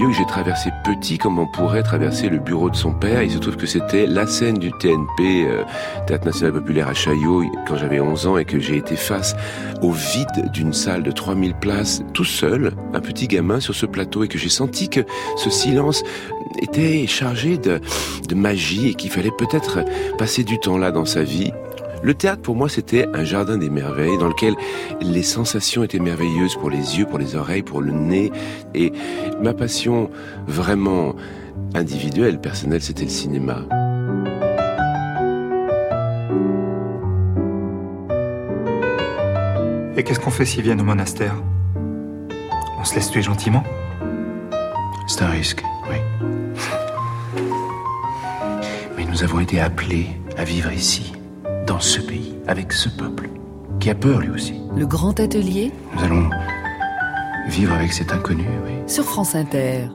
lieu que j'ai traversé petit comme on pourrait traverser le bureau de son père. Il se trouve que c'était la scène du TNP, Théâtre National Populaire à Chaillot, quand j'avais 11 ans et que j'ai été face au vide d'une salle de 3000 places, tout seul, un petit gamin sur ce plateau, et que j'ai senti que ce silence était chargé de magie et qu'il fallait peut-être passer du temps là dans sa vie. Le théâtre, pour moi, c'était un jardin des merveilles dans lequel les sensations étaient merveilleuses pour les yeux, pour les oreilles, pour le nez. Et ma passion vraiment individuelle, personnelle, c'était le cinéma. Et qu'est-ce qu'on fait s'ils viennent au monastère? On se laisse tuer gentiment? C'est un risque, oui. Mais nous avons été appelés à vivre ici, dans ce pays, avec ce peuple, qui a peur lui aussi. Le grand atelier. Nous allons vivre avec cet inconnu, oui. Sur France Inter.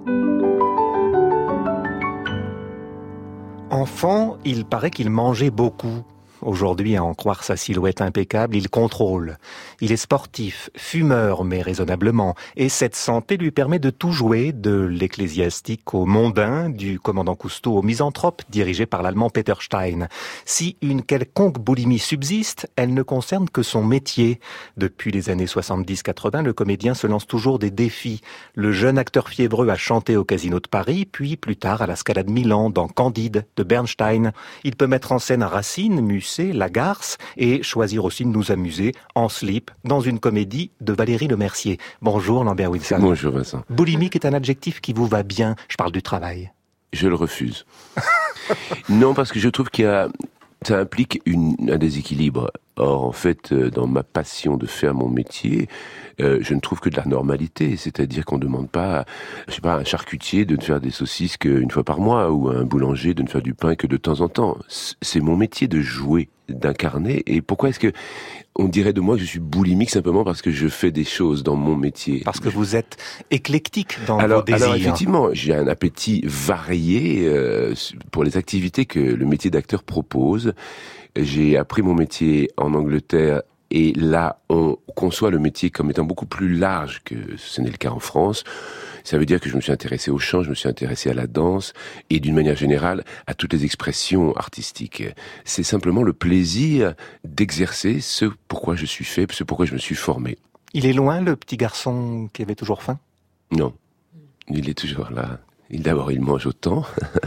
Enfant, il paraît qu'il mangeait beaucoup. Aujourd'hui, à en croire sa silhouette impeccable, il contrôle. Il est sportif, fumeur, mais raisonnablement. Et cette santé lui permet de tout jouer, de l'ecclésiastique au mondain, du commandant Cousteau au misanthrope, dirigé par l'allemand Peter Stein. Si une quelconque boulimie subsiste, elle ne concerne que son métier. Depuis les années 70-80, le comédien se lance toujours des défis. Le jeune acteur fiévreux a chanté au Casino de Paris, puis plus tard à la Scala de Milan, dans Candide de Bernstein. Il peut mettre en scène Racine, Musset, Lagarce et choisir aussi de nous amuser en slip dans une comédie de Valérie Lemercier. Bonjour Lambert Wilson. Bonjour Vincent. Boulimique est un adjectif qui vous va bien. Je parle du travail. Je le refuse. Non, parce que je trouve ça implique un déséquilibre. Or, en fait, dans ma passion de faire mon métier, je ne trouve que de la normalité. C'est-à-dire qu'on ne demande pas, à un charcutier de ne faire des saucisses qu'une fois par mois, ou à un boulanger de ne faire du pain que de temps en temps. C'est mon métier de jouer, d'incarner. Et pourquoi est-ce que on dirait de moi que je suis boulimique simplement parce que je fais des choses dans mon métier? Parce que vous êtes éclectique dans vos désirs. Alors effectivement, j'ai un appétit varié pour les activités que le métier d'acteur propose. J'ai appris mon métier en Angleterre et là, on conçoit le métier comme étant beaucoup plus large que ce n'est le cas en France. Ça veut dire que je me suis intéressé au chant, je me suis intéressé à la danse et d'une manière générale à toutes les expressions artistiques. C'est simplement le plaisir d'exercer ce pourquoi je suis fait, ce pourquoi je me suis formé. Il est loin, le petit garçon qui avait toujours faim? Non, il est toujours là. D'abord, il mange autant.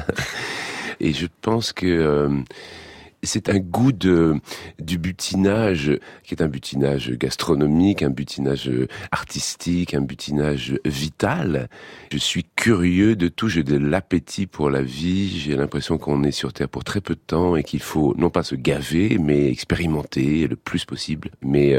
Et je pense que c'est un goût du butinage, qui est un butinage gastronomique, un butinage artistique, un butinage vital. Je suis curieux de tout, j'ai de l'appétit pour la vie, j'ai l'impression qu'on est sur Terre pour très peu de temps et qu'il faut non pas se gaver, mais expérimenter le plus possible. Mais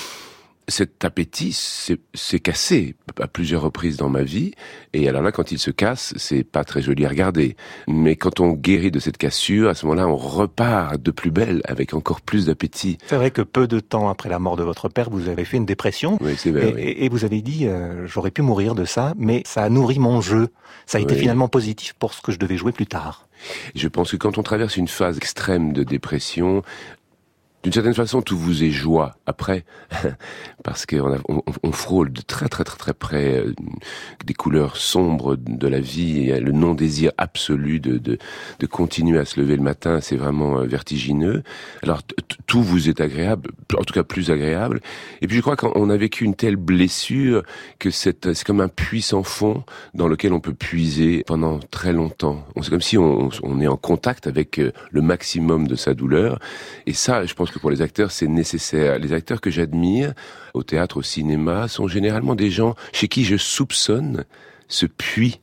cet appétit s'est cassé à plusieurs reprises dans ma vie, et alors là, quand il se casse, c'est pas très joli à regarder. Mais quand on guérit de cette cassure, à ce moment-là, on repart de plus belle, avec encore plus d'appétit. C'est vrai que peu de temps après la mort de votre père, vous avez fait une dépression. Oui, c'est vrai. Et vous avez dit, j'aurais pu mourir de ça, mais ça a nourri mon jeu. Ça a été finalement positif pour ce que je devais jouer plus tard. Je pense que quand on traverse une phase extrême de dépression, d'une certaine façon, tout vous est joie après, parce qu'on frôle de très très très très près des couleurs sombres de la vie, et le non-désir absolu de continuer à se lever le matin, c'est vraiment vertigineux. Alors tout vous est agréable, en tout cas plus agréable. Et puis je crois qu'on a vécu une telle blessure que c'est comme un puits sans fond dans lequel on peut puiser pendant très longtemps. C'est comme si on est en contact avec le maximum de sa douleur. Et ça, je pense que pour les acteurs, c'est nécessaire. Les acteurs que j'admire, au théâtre, au cinéma, sont généralement des gens chez qui je soupçonne ce puits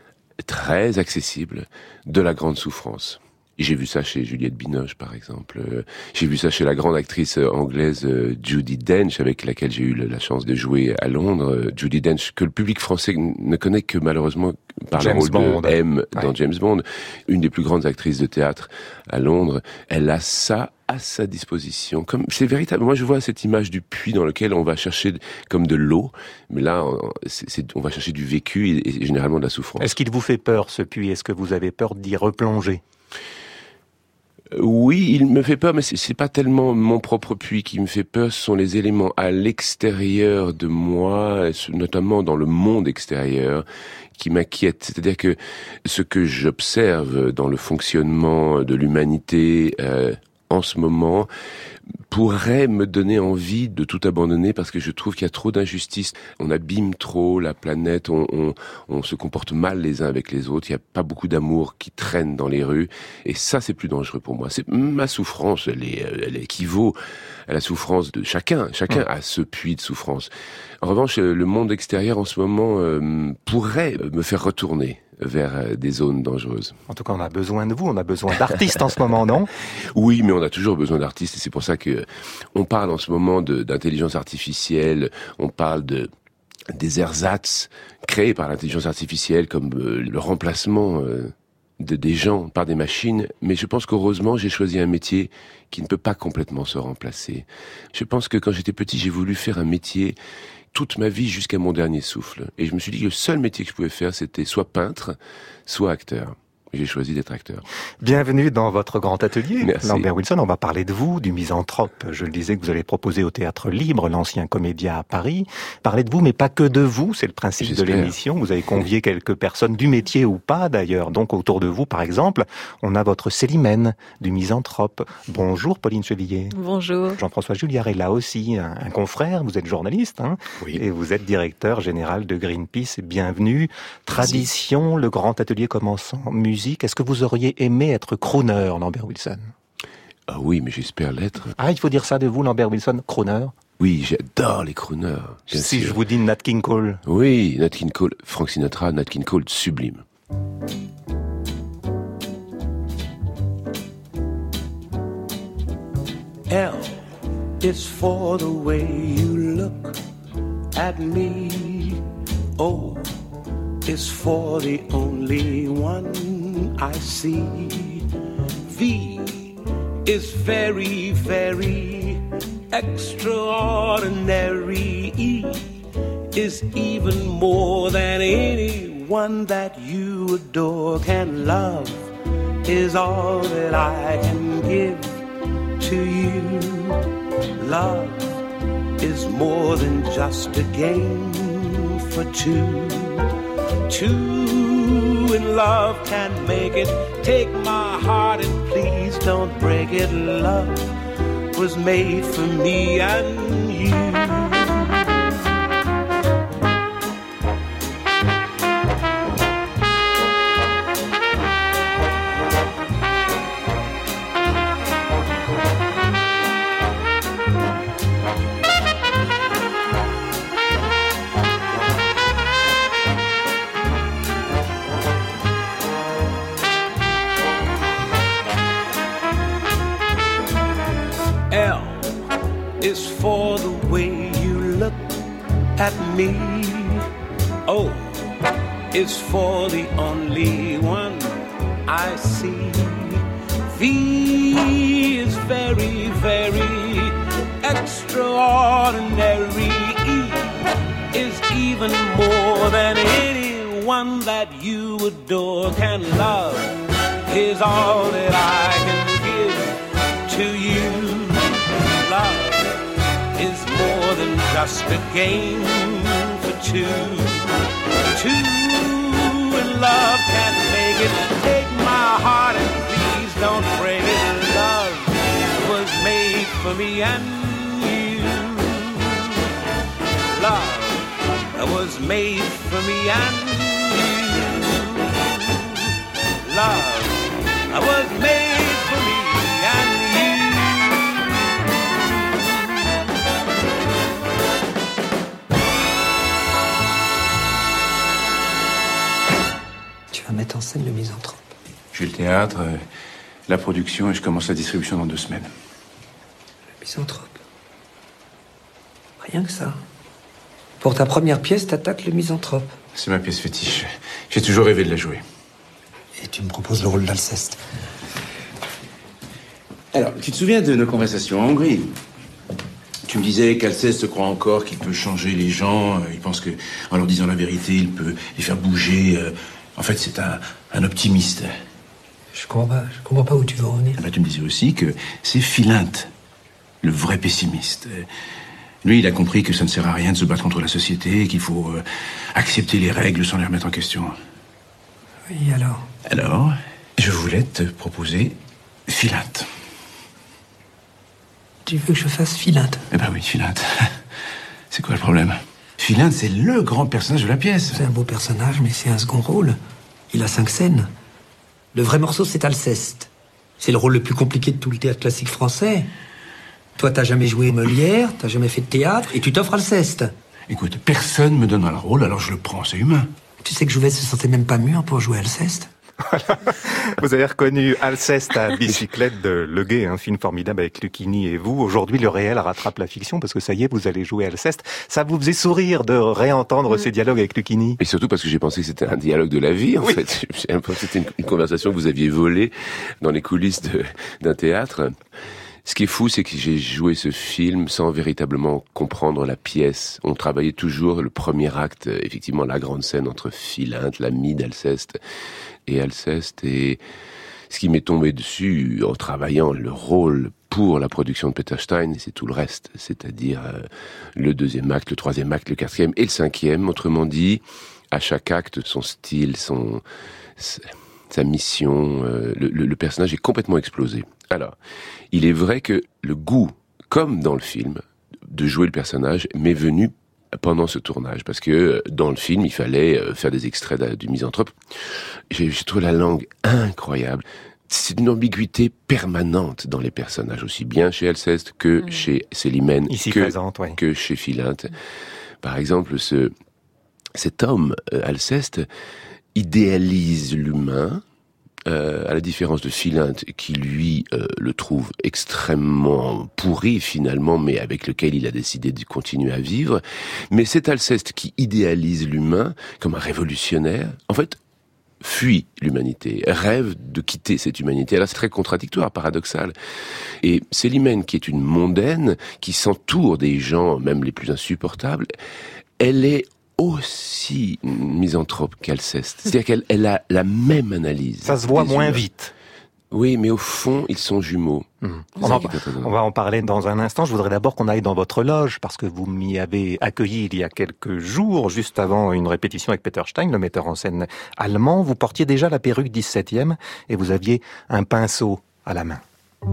très accessible de la grande souffrance. J'ai vu ça chez Juliette Binoche, par exemple. J'ai vu ça chez la grande actrice anglaise Judi Dench, avec laquelle j'ai eu la chance de jouer à Londres. Judi Dench, que le public français ne connaît que malheureusement par le rôle de M dans James Bond. Une des plus grandes actrices de théâtre à Londres. Elle a ça à sa disposition. Comme c'est véritable. Moi, je vois cette image du puits dans lequel on va chercher comme de l'eau, mais là, on va chercher du vécu et généralement de la souffrance. Est-ce qu'il vous fait peur, ce puits? Est-ce que vous avez peur d'y replonger? Oui, il me fait peur, mais c'est pas tellement mon propre puits qui me fait peur, ce sont les éléments à l'extérieur de moi, notamment dans le monde extérieur, qui m'inquiètent. C'est-à-dire que ce que j'observe dans le fonctionnement de l'humanité en ce moment pourrait me donner envie de tout abandonner parce que je trouve qu'il y a trop d'injustice. On abîme trop la planète, on se comporte mal les uns avec les autres, il n'y a pas beaucoup d'amour qui traîne dans les rues et ça c'est plus dangereux pour moi. C'est ma souffrance, elle équivaut à la souffrance de chacun a ce puits de souffrance. En revanche, le monde extérieur en ce moment pourrait me faire retourner vers des zones dangereuses. En tout cas, on a besoin de vous, on a besoin d'artistes en ce moment, non? Oui, mais on a toujours besoin d'artistes et c'est pour ça que on parle en ce moment d'intelligence artificielle, on parle des ersatz créés par l'intelligence artificielle comme le remplacement des gens par des machines, mais je pense qu'heureusement j'ai choisi un métier qui ne peut pas complètement se remplacer. Je pense que quand j'étais petit, j'ai voulu faire un métier toute ma vie jusqu'à mon dernier souffle. Et je me suis dit que le seul métier que je pouvais faire, c'était soit peintre, soit acteur. J'ai choisi d'être acteur. Bienvenue dans votre grand atelier. Merci. Lambert Wilson, on va parler de vous, du misanthrope. Je le disais que vous allez proposer au Théâtre Libre, l'Ancien Comédia à Paris. Parler de vous, mais pas que de vous, c'est le principe de l'émission. Vous avez convié quelques personnes du métier ou pas d'ailleurs. Donc autour de vous, par exemple, on a votre Célimène du misanthrope. Bonjour Pauline Chevillier. Bonjour. Jean-François Julliard est là aussi, un confrère. Vous êtes journaliste, hein, oui. Et vous êtes directeur général de Greenpeace. Bienvenue. Tradition, le grand atelier commence en musique. Est-ce que vous auriez aimé être crooner, Lambert Wilson? Ah oui, mais j'espère l'être. Ah, il faut dire ça de vous, Lambert Wilson, crooner? Oui, j'adore les crooners. Si je vous dis Nat King Cole. Oui, Nat King Cole, Frank Sinatra, Nat King Cole, sublime. L is for the way you look at me. O is for the only one I see. V is very, very extraordinary. E is even more than anyone that you adore can love. Is all that I can give to you. Love is more than just a game for two. Two in love can make it. Take my heart and please don't break it. Love was made for me and you. Is for the way you look at me. O is for the only one I see. V is very, very extraordinary. E is even more than anyone that you adore can love. Is all that I can give to you. Love is more than just a game for two. Two in love can make it. Take my heart and please don't break it. Love was made for me and you. Love was made for me and you. Love was made for me and you. Tu vas mettre en scène le misanthrope. J'ai le théâtre, la production et je commence la distribution dans 2 semaines. Le misanthrope. Rien que ça. Pour ta première pièce, t'attaques le misanthrope. C'est ma pièce fétiche. J'ai toujours rêvé de la jouer. Et tu me proposes le rôle d'Alceste. Alors, tu te souviens de nos conversations en Hongrie? Tu me disais qu'Alceste croit encore qu'il peut changer les gens. Il pense que, en leur disant la vérité, il peut les faire bouger. En fait, c'est un optimiste. Je comprends pas où tu veux en venir. Tu me disais aussi que c'est Philinte, le vrai pessimiste. Lui, il a compris que ça ne sert à rien de se battre contre la société, qu'il faut accepter les règles sans les remettre en question. Oui, alors? Alors, je voulais te proposer Philinte. Tu veux que je fasse Philinte? Eh ben oui, Philinte. C'est quoi le problème? Philinte, c'est le grand personnage de la pièce. C'est un beau personnage, mais c'est un second rôle. Il a 5 scènes. Le vrai morceau, c'est Alceste. C'est le rôle le plus compliqué de tout le théâtre classique français. Toi, t'as jamais joué Molière, t'as jamais fait de théâtre, et tu t'offres Alceste. Écoute, personne me donne un rôle, alors je le prends, c'est humain. Tu sais que Jouvet se sentait même pas mûr pour jouer Alceste? Voilà. Vous avez reconnu Alceste à bicyclette de Le Guet, un film formidable avec Lucchini et vous. Aujourd'hui, le réel rattrape la fiction parce que ça y est, vous allez jouer Alceste. Ça vous faisait sourire de réentendre ces dialogues avec Lucchini? Et surtout parce que j'ai pensé que c'était un dialogue de la vie, en fait. J'ai l'impression que c'était une conversation que vous aviez volée dans les coulisses d'un théâtre. Ce qui est fou, c'est que j'ai joué ce film sans véritablement comprendre la pièce. On travaillait toujours le premier acte, effectivement la grande scène entre Philinte, l'ami d'Alceste et Alceste. Et ce qui m'est tombé dessus en travaillant le rôle pour la production de Peter Stein, et c'est tout le reste, c'est-à-dire le deuxième acte, le troisième acte, le quatrième et le cinquième. Autrement dit, à chaque acte, son style, sa mission, le personnage est complètement explosé. Alors, il est vrai que le goût, comme dans le film, de jouer le personnage m'est venu pendant ce tournage, parce que dans le film, il fallait faire des extraits du Misanthrope. J'ai trouvé la langue incroyable. C'est une ambiguïté permanente dans les personnages, aussi bien chez Alceste que chez Célimène, que chez Philinte. Par exemple, cet homme, Alceste, idéalise l'humain, à la différence de Philinte, qui lui le trouve extrêmement pourri finalement, mais avec lequel il a décidé de continuer à vivre. Mais c'est Alceste qui idéalise l'humain comme un révolutionnaire. En fait, fuit l'humanité, rêve de quitter cette humanité. Là, c'est très contradictoire, paradoxal. Et Célimène, qui est une mondaine, qui s'entoure des gens, même les plus insupportables, elle est aussi misanthrope qu'Alceste. C'est-à-dire qu'elle a la même analyse. Ça se voit moins vite. Oui, mais au fond, ils sont jumeaux. On va en parler dans un instant. Je voudrais d'abord qu'on aille dans votre loge, parce que vous m'y avez accueilli il y a quelques jours, juste avant une répétition avec Peter Stein, le metteur en scène allemand. Vous portiez déjà la perruque 17e et vous aviez un pinceau à la main.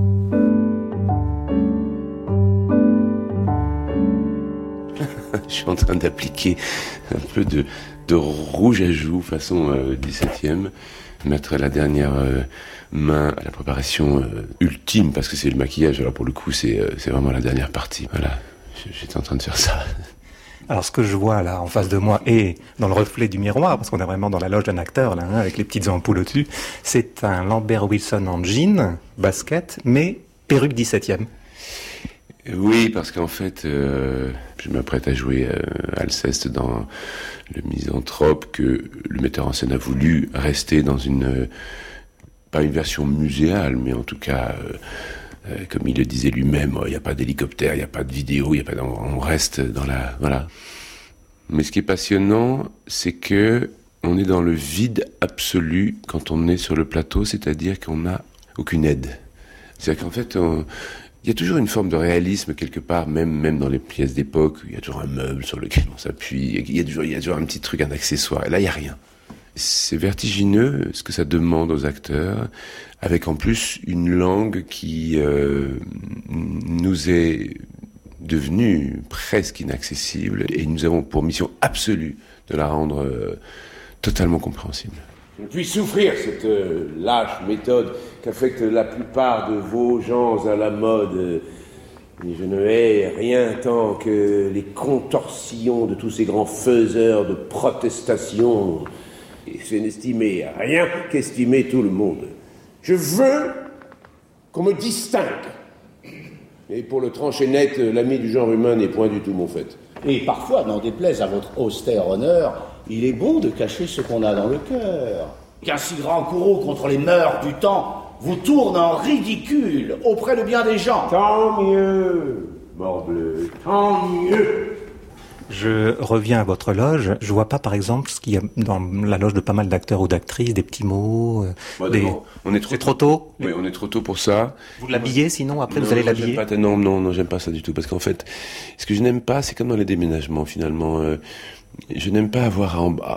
Je suis en train d'appliquer un peu de rouge à joues façon 17e, mettre la dernière main à la préparation ultime, parce que c'est le maquillage. Alors pour le coup, c'est vraiment la dernière partie. Voilà, j'étais en train de faire ça. Alors ce que je vois là en face de moi et dans le reflet du miroir, parce qu'on est vraiment dans la loge d'un acteur là, avec les petites ampoules au-dessus, c'est un Lambert Wilson en jean, basket, mais perruque 17e. Oui, parce qu'en fait, je m'apprête à jouer Alceste dans le Misanthrope, que le metteur en scène a voulu rester dans pas une version muséale, mais en tout cas, comme il le disait lui-même, il n'y a pas d'hélicoptère, il n'y a pas de vidéo, on reste dans voilà. Mais ce qui est passionnant, c'est que on est dans le vide absolu quand on est sur le plateau, c'est-à-dire qu'on n'a aucune aide. C'est-à-dire qu'en fait, il y a toujours une forme de réalisme quelque part, même dans les pièces d'époque, il y a toujours un meuble sur lequel on s'appuie, il y a toujours un petit truc, un accessoire, et là il n'y a rien. C'est vertigineux ce que ça demande aux acteurs, avec en plus une langue qui nous est devenue presque inaccessible, et nous avons pour mission absolue de la rendre totalement compréhensible. Je ne puis souffrir cette lâche méthode qu'affecte la plupart de vos gens à la mode. Et je ne hais rien tant que les contorsions de tous ces grands faiseurs de protestation. Et c'est n'estimer rien qu'estimer tout le monde. Je veux qu'on me distingue. Et pour le trancher net, l'ami du genre humain n'est point du tout mon fait. Et parfois, n'en déplaise à votre austère honneur, il est bon de cacher ce qu'on a dans le cœur. Qu'un si grand courroux contre les mœurs du temps vous tourne en ridicule auprès de bien des gens. Tant mieux, morbleu, tant mieux. Je reviens à votre loge. Je vois pas, par exemple, ce qu'il y a dans la loge de pas mal d'acteurs ou d'actrices, des petits mots. C'est trop tôt. Oui, on est trop tôt pour ça. Vous l'habillez, sinon après vous allez l'habiller. Non, j'aime pas ça du tout, parce qu'en fait, ce que je n'aime pas, c'est comme dans les déménagements finalement. Je n'aime pas avoir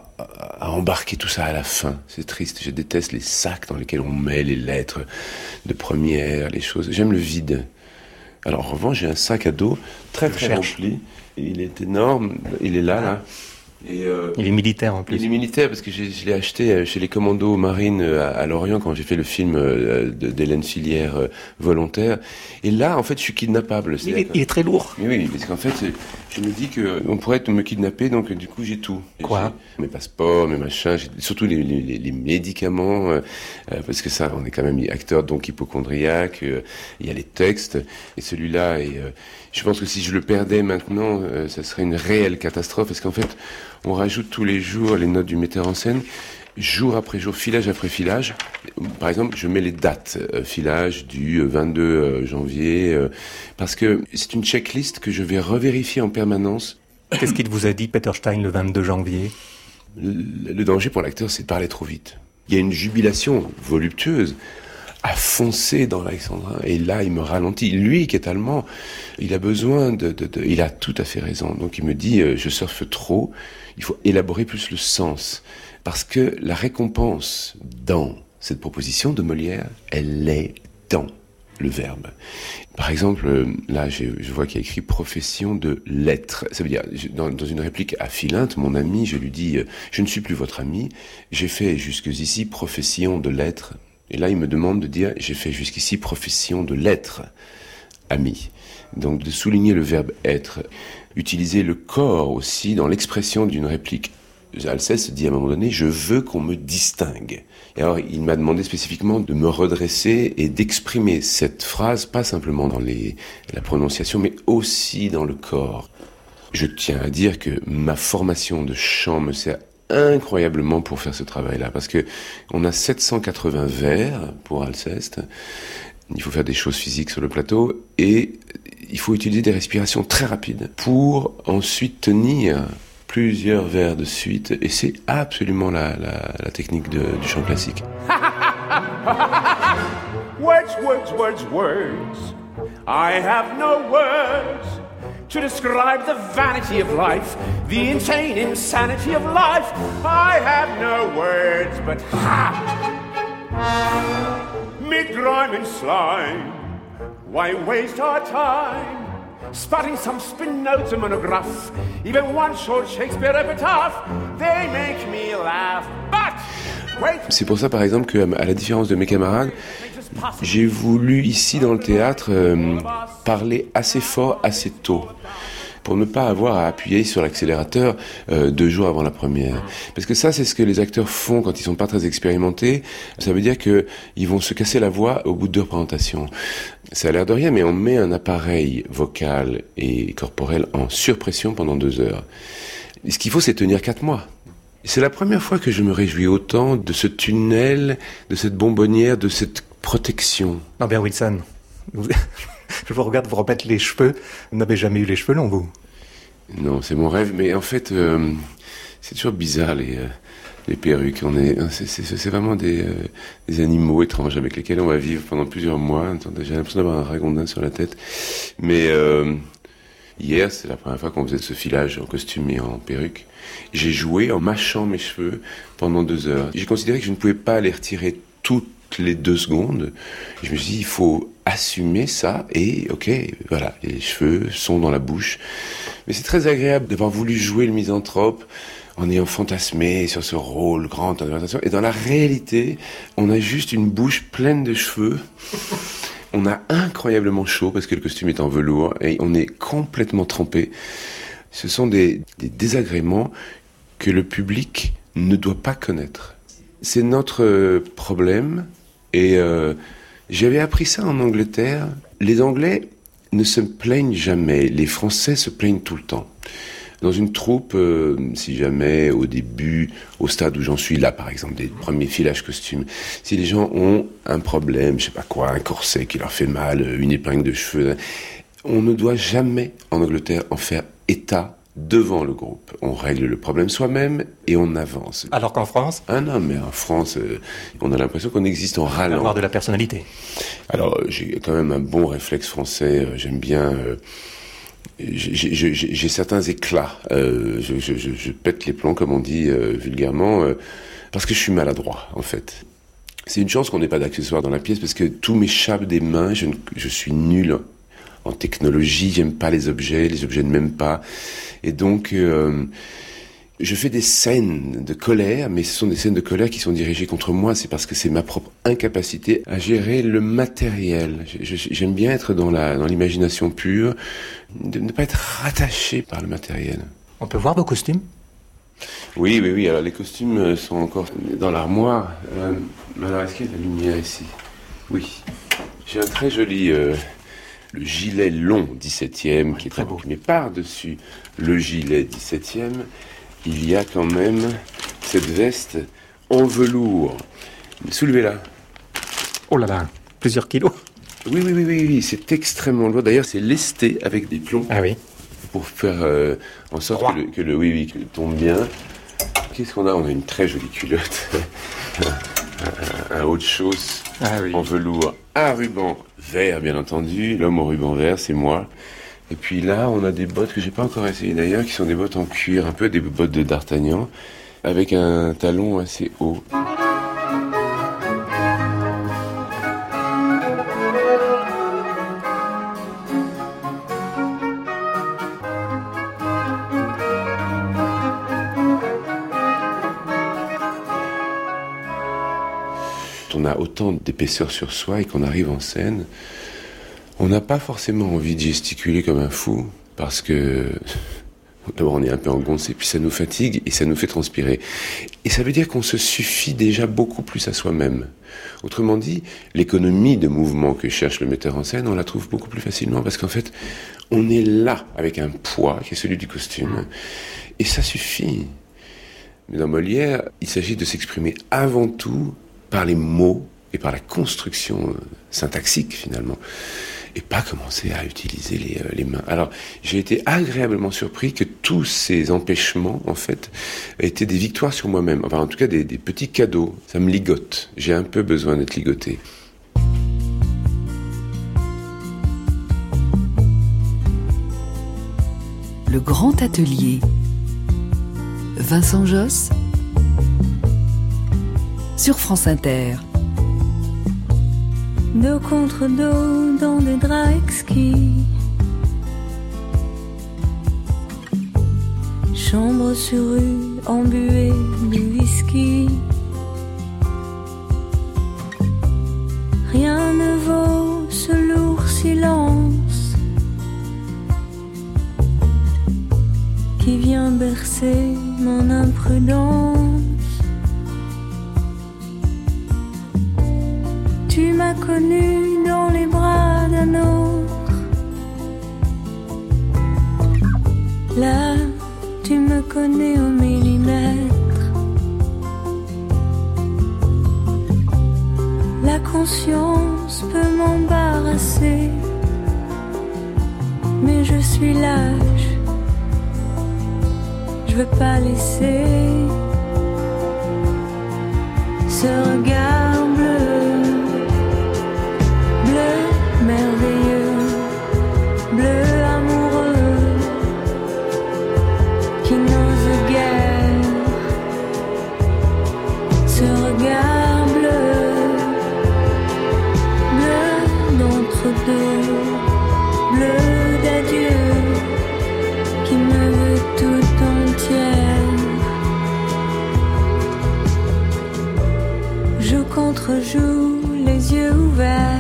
à embarquer tout ça à la fin. C'est triste. Je déteste les sacs dans lesquels on met les lettres de première, les choses. J'aime le vide. Alors en revanche, j'ai un sac à dos très rempli. Il est énorme, il est là. Et il est militaire en plus. Il est militaire parce que je l'ai acheté chez les commandos marines à Lorient quand j'ai fait le film d'Hélène Filière, Volontaire. Et là, en fait, je suis kidnappable. Il est très lourd. Mais oui, parce qu'en fait, je me dis qu'on pourrait me kidnapper, donc du coup, j'ai tout. Quoi ? Mes passeports, mes machins, surtout les médicaments, parce que ça, on est quand même acteur donc hypocondriaque. Il y a les textes, et celui-là, je pense que si je le perdais maintenant, ça serait une réelle catastrophe, parce qu'en fait, on rajoute tous les jours les notes du metteur en scène, jour après jour, filage après filage. Par exemple, je mets les dates, filage du 22 janvier, parce que c'est une checklist que je vais revérifier en permanence. Qu'est-ce qu'il vous a dit, Peter Stein, le 22 janvier ? Le danger pour l'acteur, c'est de parler trop vite. Il y a une jubilation voluptueuse à foncer dans l'alexandrin. Et là, il me ralentit. Lui, qui est allemand, il a besoin il a tout à fait raison. Donc il me dit, je surfe trop, il faut élaborer plus le sens. Parce que la récompense dans cette proposition de Molière, elle est dans le verbe. Par exemple, là, je vois qu'il y a écrit profession de l'être. Ça veut dire, dans une réplique à Philinte, mon ami, je lui dis, je ne suis plus votre ami, j'ai fait jusqu'ici profession de l'être. Et là, il me demande de dire, j'ai fait jusqu'ici profession de l'être, ami. Donc, de souligner le verbe être. Utiliser le corps aussi dans l'expression d'une réplique. Alceste dit à un moment donné, je veux qu'on me distingue. Et alors, il m'a demandé spécifiquement de me redresser et d'exprimer cette phrase, pas simplement dans la prononciation, mais aussi dans le corps. Je tiens à dire que ma formation de chant me sert incroyablement pour faire ce travail-là, parce que on a 780 vers pour Alceste, il faut faire des choses physiques sur le plateau, et il faut utiliser des respirations très rapides pour ensuite tenir plusieurs vers de suite, et c'est absolument la technique du chant classique. Words. I have no words to describe the vanity of life, the insane insanity of life. I have no words, but mid-grime and slime, why waste our time spotting some Spinoza monograph, even one short Shakespeare epitaph? They make me laugh, but wait. C'est pour ça, par exemple, que, à la différence de mes camarades, j'ai voulu ici dans le théâtre parler assez fort, assez tôt, pour ne pas avoir à appuyer sur l'accélérateur 2 jours avant la première. Parce que ça, c'est ce que les acteurs font quand ils sont pas très expérimentés. Ça veut dire que ils vont se casser la voix au bout de 2 représentations. Ça a l'air de rien, mais on met un appareil vocal et corporel en surpression pendant 2 heures. Et ce qu'il faut, c'est tenir 4 mois. C'est la première fois que je me réjouis autant de ce tunnel, de cette bonbonnière, de cette protection. Norbert Wilson, je vous regarde vous remettre les cheveux. Vous n'avez jamais eu les cheveux longs, vous? Non, c'est mon rêve, mais en fait, c'est toujours bizarre les perruques. C'est vraiment des animaux étranges avec lesquels on va vivre pendant plusieurs mois. J'ai l'impression d'avoir un ragondin sur la tête. Mais hier, c'est la première fois qu'on faisait ce filage en costume et en perruque. J'ai joué en mâchant mes cheveux pendant 2 heures. J'ai considéré que je ne pouvais pas les retirer toutes les 2 secondes. Je me suis dit, il faut assumer ça, et ok, voilà, les cheveux sont dans la bouche. Mais c'est très agréable d'avoir voulu jouer le misanthrope en ayant fantasmé sur ce rôle, grande interprétation, et dans la réalité, on a juste une bouche pleine de cheveux. On a incroyablement chaud parce que le costume est en velours, et on est complètement trempé. Ce sont des désagréments que le public ne doit pas connaître. C'est notre problème, et j'avais appris ça en Angleterre. Les Anglais ne se plaignent jamais, les Français se plaignent tout le temps. Dans une troupe, si jamais au début, au stade où j'en suis là, par exemple, des premiers filages costumes, si les gens ont un problème, je sais pas quoi, un corset qui leur fait mal, une épingle de cheveux, on ne doit jamais, en Angleterre, en faire état devant le groupe. On règle le problème soi-même et on avance. Alors qu'en France? Ah non, mais en France, on a l'impression qu'on existe en râlant. Avoir de la personnalité. Alors, j'ai quand même un bon réflexe français. J'aime bien... j'ai certains éclats. Je pète les plombs, comme on dit vulgairement, parce que je suis maladroit, en fait. C'est une chance qu'on n'ait pas d'accessoires dans la pièce, parce que tout m'échappe des mains. Je suis nul en technologie, j'aime pas les objets ne m'aiment pas. Et donc, je fais des scènes de colère, mais ce sont des scènes de colère qui sont dirigées contre moi. C'est parce que c'est ma propre incapacité à gérer le matériel. J'aime bien être dans l'imagination pure, de ne pas être rattaché par le matériel. On peut voir vos costumes? Oui. Alors, les costumes sont encore dans l'armoire. Alors, est-ce qu'il y a de la lumière ici? Oui. J'ai un très joli... le gilet long 17e, qui est très beau. Mais par-dessus le gilet 17e, il y a quand même cette veste en velours. Soulevez-la. Oh là là, plusieurs kilos. Oui, c'est extrêmement lourd. D'ailleurs, c'est lesté avec des plombs. Ah oui. Pour faire en sorte que le tombe bien. Qu'est-ce qu'on a? On a une très jolie culotte. un haut de chausse en velours à ruban vert, bien entendu. L'homme au ruban vert, c'est moi. Et puis là, on a des bottes que j'ai pas encore essayées d'ailleurs, qui sont des bottes en cuir, un peu des bottes de D'Artagnan, avec un talon assez haut. On a autant d'épaisseur sur soi et qu'on arrive en scène, on n'a pas forcément envie de gesticuler comme un fou, parce que d'abord on est un peu engoncé, puis ça nous fatigue et ça nous fait transpirer. Et ça veut dire qu'on se suffit déjà beaucoup plus à soi-même. Autrement dit, l'économie de mouvement que cherche le metteur en scène, on la trouve beaucoup plus facilement, parce qu'en fait, on est là avec un poids qui est celui du costume, et ça suffit. Mais dans Molière, il s'agit de s'exprimer avant tout par les mots et par la construction syntaxique finalement, et pas commencer à utiliser les mains. Alors j'ai été agréablement surpris que tous ces empêchements en fait étaient des victoires sur moi-même, enfin en tout cas des petits cadeaux. Ça me ligote, j'ai un peu besoin d'être ligoté. Le grand atelier. Vincent Josse sur France Inter. Dos contre dos dans des draps exquis, chambre sur rue embuée de whisky. Rien ne vaut ce lourd silence qui vient bercer mon imprudence. Tu m'as connu dans les bras d'un autre. Là, tu me connais au millimètre. La conscience peut m'embarrasser, mais je suis lâche. Je veux pas laisser ce regard bleu. Bleu merveilleux, bleu amoureux, qui n'ose guère. Ce regard bleu, bleu d'entre-deux, bleu d'adieu, qui me veut tout entière. Joue contre joue, les yeux ouverts.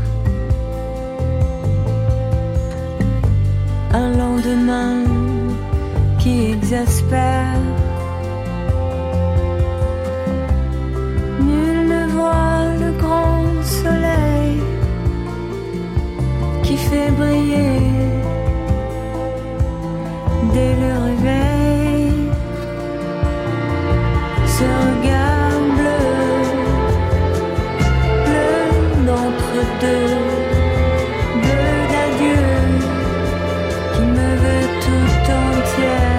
Un lendemain qui exaspère. Nul ne voit le grand soleil qui fait briller dès le réveil ce regard bleu, bleu d'entre deux. Yeah.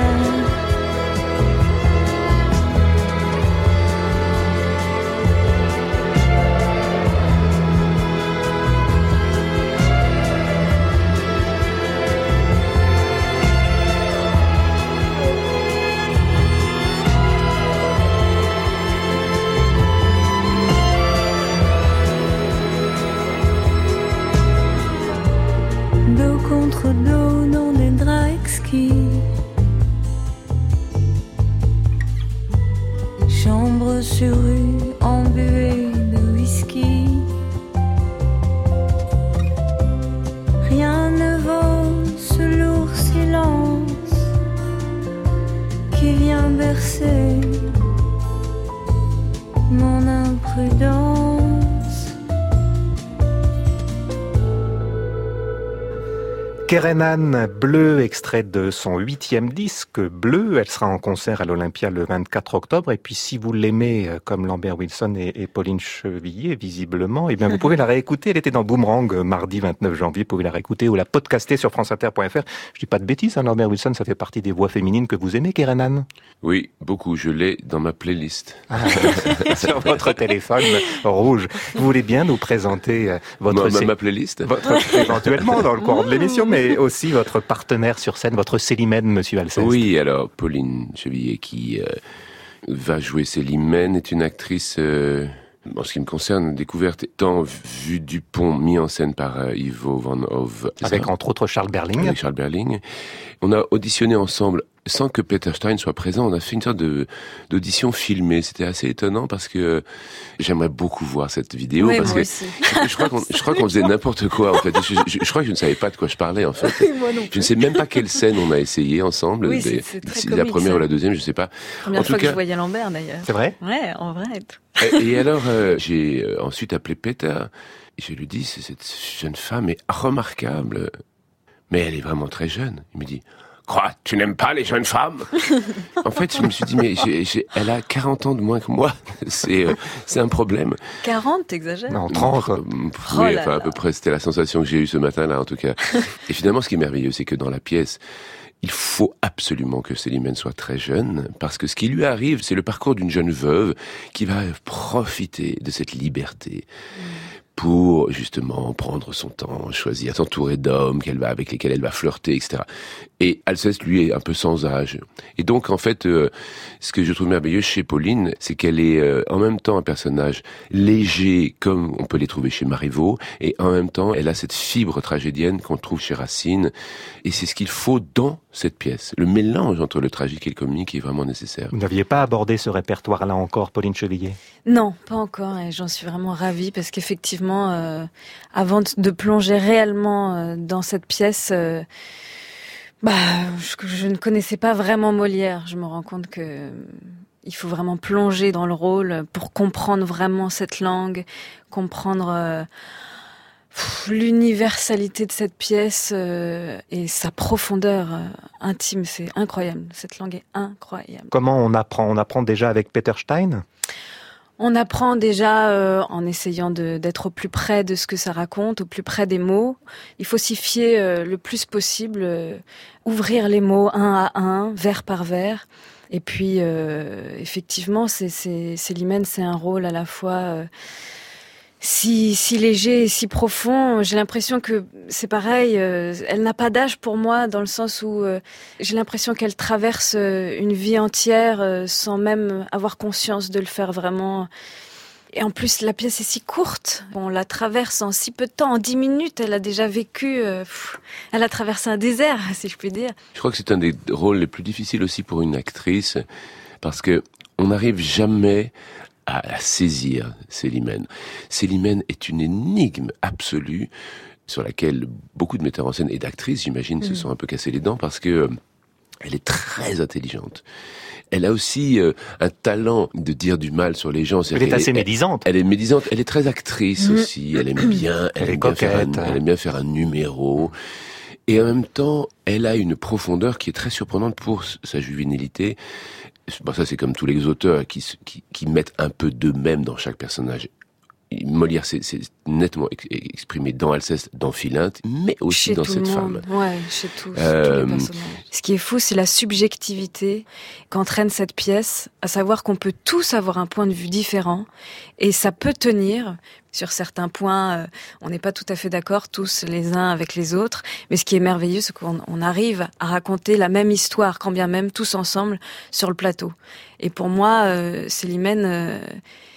d'eau dans des draps exquis. Chambre sur rue embuée de whisky. Rien ne vaut ce lourd silence qui vient bercer mon imprudence. Kerenan, Bleu, extrait de son 8e disque, Bleu. Elle sera en concert à l'Olympia le 24 octobre. Et puis, si vous l'aimez, comme Lambert Wilson et Pauline Chevillier, visiblement, eh bien, vous pouvez la réécouter. Elle était dans Boomerang, mardi 29 janvier. Vous pouvez la réécouter ou la podcaster sur franceinter.fr. Je dis pas de bêtises, hein, Lambert Wilson, ça fait partie des voix féminines que vous aimez, Kerenan? Oui, beaucoup. Je l'ai dans ma playlist. Sur votre téléphone rouge. Vous voulez bien nous présenter votre... Ma playlist éventuellement, dans le cours de l'émission, mais aussi votre partenaire sur scène, votre Célimène, monsieur Alceste. Oui, alors, Pauline Chevillier, qui va jouer Célimène, est une actrice, en ce qui me concerne, découverte étant vue du pont, mis en scène par Ivo Van Hove. Avec, entre autres, Charles Berling. Avec Charles Berling. On a auditionné ensemble, sans que Peter Stein soit présent. On a fait une sorte d'audition filmée. C'était assez étonnant parce que j'aimerais beaucoup voir cette vidéo. Oui, parce moi que aussi. je crois qu'on faisait n'importe quoi, en fait. Je crois que je ne savais pas de quoi je parlais, en fait. Moi non plus. Je ne sais même pas quelle scène on a essayé ensemble. Oui, c'est très si comique, la première ça. ou la deuxième, je sais pas. Première fois que je voyais Lambert, d'ailleurs. C'est vrai? Ouais, en vrai. Et alors, j'ai ensuite appelé Peter. Et je lui dis, cette jeune femme est remarquable. Mais elle est vraiment très jeune. Il me dit, quoi, tu n'aimes pas les jeunes femmes? En fait, je me suis dit, mais elle a 40 ans de moins que moi. C'est un problème. 40, t'exagères? Non, 30. Oui, enfin, à peu près, c'était la sensation que j'ai eue ce matin-là, en tout cas. Et finalement, ce qui est merveilleux, c'est que dans la pièce, il faut absolument que Célimène soit très jeune, parce que ce qui lui arrive, c'est le parcours d'une jeune veuve qui va profiter de cette liberté pour justement prendre son temps, choisir, s'entourer d'hommes avec lesquels elle va flirter, etc. Et Alceste, lui, est un peu sans âge. Et donc, en fait, ce que je trouve merveilleux chez Pauline, c'est qu'elle est en même temps un personnage léger, comme on peut les trouver chez Marivaux, et en même temps, elle a cette fibre tragédienne qu'on trouve chez Racine, et c'est ce qu'il faut dans cette pièce. Le mélange entre le tragique et le comique est vraiment nécessaire. Vous n'aviez pas abordé ce répertoire-là encore, Pauline Chevillier? Non, pas encore, et j'en suis vraiment ravie, parce qu'effectivement, avant de plonger réellement dans cette pièce, je ne connaissais pas vraiment Molière. Je me rends compte que il faut vraiment plonger dans le rôle pour comprendre vraiment cette langue, comprendre l'universalité de cette pièce et sa profondeur intime. C'est incroyable. Cette langue est incroyable. Comment on apprend? On apprend déjà avec Peter Stein? On apprend déjà en essayant d'être au plus près de ce que ça raconte, au plus près des mots. Il faut s'y fier le plus possible, ouvrir les mots un à un, vers par vers. Et puis, effectivement, Célimène, c'est un rôle à la fois si léger et si profond. J'ai l'impression que c'est pareil, elle n'a pas d'âge pour moi, dans le sens où j'ai l'impression qu'elle traverse une vie entière sans même avoir conscience de le faire vraiment. Et en plus, la pièce est si courte. On la traverse en si peu de temps, en 10 minutes. Elle a déjà vécu, elle a traversé un désert, si je puis dire. Je crois que c'est un des rôles les plus difficiles aussi pour une actrice, parce que on n'arrive jamais à saisir Célimène. Célimène est une énigme absolue sur laquelle beaucoup de metteurs en scène et d'actrices, j'imagine, se sont un peu cassés les dents, parce que elle est très intelligente. Elle a aussi un talent de dire du mal sur les gens. Elle est assez médisante. Elle est médisante. Elle est très actrice aussi. Elle aime bien. Elle aime bien faire un numéro. Et en même temps, elle a une profondeur qui est très surprenante pour sa juvénilité. Bon, ça, c'est comme tous les auteurs qui mettent un peu d'eux-mêmes dans chaque personnage. Molière s'est nettement exprimé dans Alceste, dans Philinte, mais aussi dans cette femme. Ouais, chez tous les personnages. Ce qui est fou, c'est la subjectivité qu'entraîne cette pièce, à savoir qu'on peut tous avoir un point de vue différent, et ça peut tenir. Sur certains points, on n'est pas tout à fait d'accord tous les uns avec les autres, mais ce qui est merveilleux, c'est qu'on arrive à raconter la même histoire, quand bien même tous ensemble sur le plateau. Et pour moi, Célimène,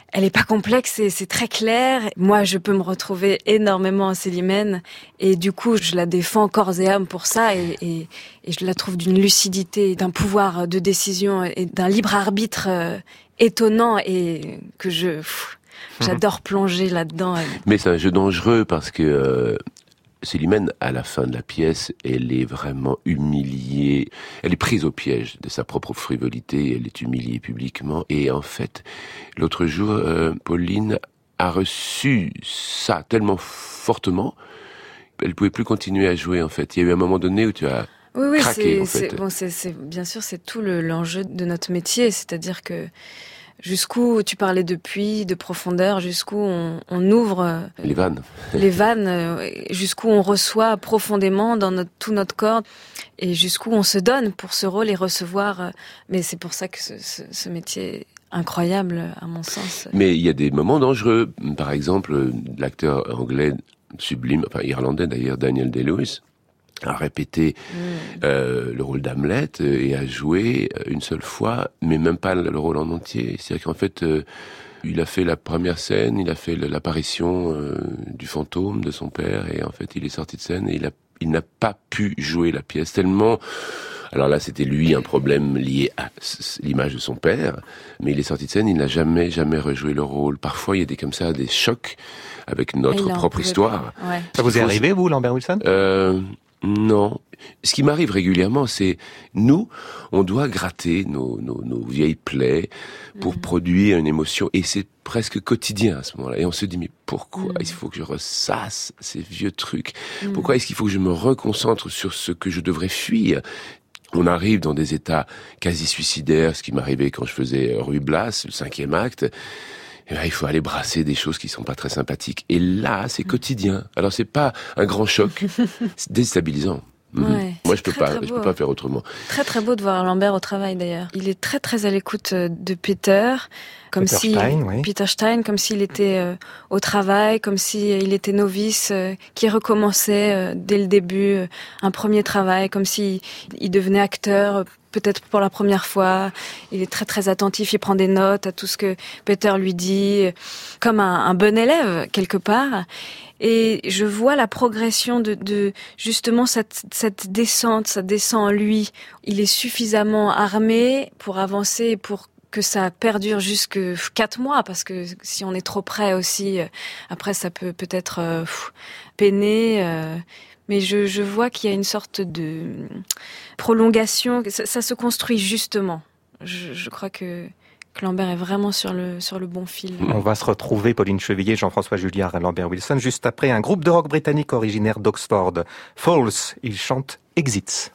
elle est pas complexe et c'est très clair. Moi, je peux me retrouver énormément en Célimène et du coup, je la défends corps et âme pour ça et je la trouve d'une lucidité, d'un pouvoir de décision et d'un libre arbitre étonnant et que j'adore plonger là-dedans. Mais c'est un jeu dangereux parce que Célimène, à la fin de la pièce, elle est vraiment humiliée. Elle est prise au piège de sa propre frivolité. Elle est humiliée publiquement. Et en fait, l'autre jour, Pauline a reçu ça tellement fortement, elle pouvait plus continuer à jouer. En fait, il y a eu un moment donné où tu as craqué. C'est bien sûr, c'est tout l'enjeu de notre métier, c'est-à-dire que jusqu'où tu parlais de puits, de profondeur, jusqu'où on ouvre les vannes, jusqu'où on reçoit profondément dans tout notre corps et jusqu'où on se donne pour ce rôle et recevoir. Mais c'est pour ça que ce métier est incroyable à mon sens. Mais il y a des moments dangereux. Par exemple, l'acteur anglais sublime, enfin irlandais d'ailleurs, Daniel Day-Lewis, a répété le rôle d'Hamlet et a joué une seule fois, mais même pas le rôle en entier. C'est-à-dire qu'en fait, il a fait la première scène, il a fait l'apparition du fantôme de son père, et en fait, il est sorti de scène et il n'a pas pu jouer la pièce tellement... Alors là, c'était lui un problème lié à l'image de son père, mais il est sorti de scène, il n'a jamais rejoué le rôle. Parfois, il y a des chocs avec notre propre histoire. Ouais. Ça vous est arrivé, vous, Lambert Wilson ? Non. Ce qui m'arrive régulièrement, c'est nous, on doit gratter nos vieilles plaies pour produire une émotion, et c'est presque quotidien à ce moment-là. Et on se dit, mais pourquoi il faut que je ressasse ces vieux trucs ? Pourquoi est-ce qu'il faut que je me reconcentre sur ce que je devrais fuir ? On arrive dans des états quasi suicidaires, ce qui m'arrivait quand je faisais Ruy Blas, le 5e acte. Et là, il faut aller brasser des choses qui sont pas très sympathiques. Et là, c'est quotidien. Alors, c'est pas un grand choc. C'est déstabilisant. Ouais, moi, je peux pas faire autrement. Très, très beau de voir Lambert au travail, d'ailleurs. Il est très, très à l'écoute de Peter. Peter Stein, comme s'il était au travail, comme s'il était novice, qui recommençait dès le début un premier travail, comme s'il devenait acteur, peut-être pour la première fois. Il est très très attentif, il prend des notes à tout ce que Peter lui dit, comme un bon élève quelque part. Et je vois la progression de justement cette descente, ça descend en lui. Il est suffisamment armé pour avancer et pour que ça perdure jusque 4 mois, parce que si on est trop près aussi, après ça peut-être peiner. Mais je vois qu'il y a une sorte de prolongation. Ça se construit justement. Je crois que Lambert est vraiment sur le bon fil. On va se retrouver, Pauline Chevillier, Jean-François Julliard et Lambert Wilson, juste après un groupe de rock britannique originaire d'Oxford. Falls, ils chantent Exits.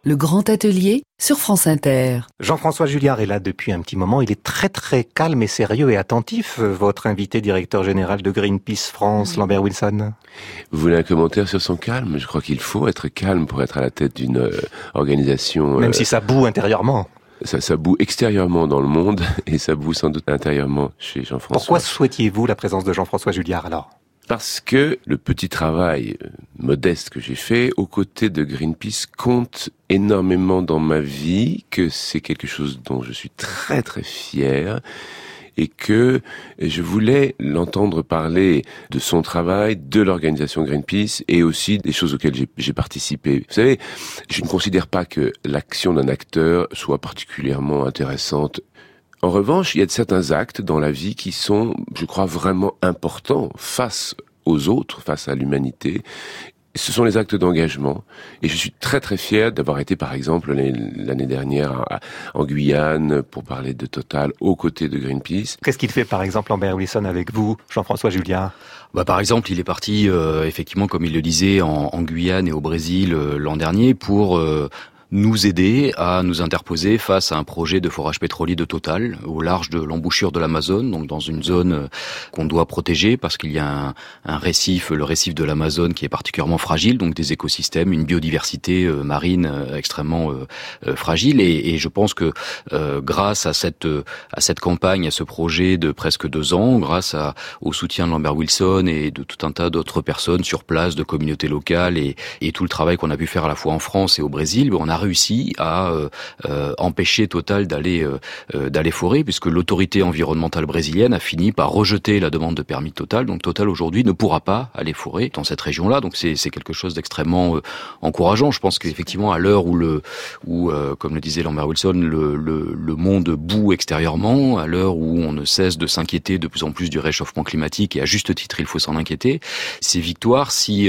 Le grand atelier sur France Inter. Jean-François Julliard est là depuis un petit moment. Il est très très calme et sérieux et attentif, votre invité directeur général de Greenpeace France, Lambert Wilson. Vous voulez un commentaire sur son calme ? Je crois qu'il faut être calme pour être à la tête d'une organisation... Même si ça boue intérieurement. Ça boue extérieurement dans le monde et ça boue sans doute intérieurement chez Jean-François. Pourquoi souhaitiez-vous la présence de Jean-François Julliard alors ? Parce que le petit travail modeste que j'ai fait aux côtés de Greenpeace compte énormément dans ma vie, que c'est quelque chose dont je suis très très fier et que je voulais l'entendre parler de son travail, de l'organisation Greenpeace et aussi des choses auxquelles j'ai participé. Vous savez, je ne considère pas que l'action d'un acteur soit particulièrement intéressante. En revanche, il y a certains actes dans la vie qui sont, je crois, vraiment importants face aux autres, face à l'humanité. Ce sont les actes d'engagement. Et je suis très très fier d'avoir été, par exemple, l'année dernière en Guyane pour parler de Total aux côtés de Greenpeace. Qu'est-ce qu'il fait, par exemple, Lambert Wilson avec vous, Jean-François Julliard ? Par exemple, il est parti, effectivement, comme il le disait, en Guyane et au Brésil l'an dernier pour... nous aider à nous interposer face à un projet de forage pétrolier de Total au large de l'embouchure de l'Amazone, donc dans une zone qu'on doit protéger parce qu'il y a un récif, le récif de l'Amazone qui est particulièrement fragile, donc des écosystèmes, une biodiversité marine extrêmement fragile et je pense que grâce à cette campagne, à ce projet de presque 2 ans, grâce au soutien de Lambert Wilson et de tout un tas d'autres personnes sur place, de communautés locales et tout le travail qu'on a pu faire à la fois en France et au Brésil, on a réussi à empêcher Total d'aller forer, puisque l'autorité environnementale brésilienne a fini par rejeter la demande de permis de Total. Donc Total aujourd'hui ne pourra pas aller forer dans cette région-là. Donc c'est quelque chose d'extrêmement encourageant. Je pense qu'effectivement à l'heure où comme le disait Lambert Wilson, le monde bout extérieurement, à l'heure où on ne cesse de s'inquiéter de plus en plus du réchauffement climatique et à juste titre il faut s'en inquiéter, ces victoires si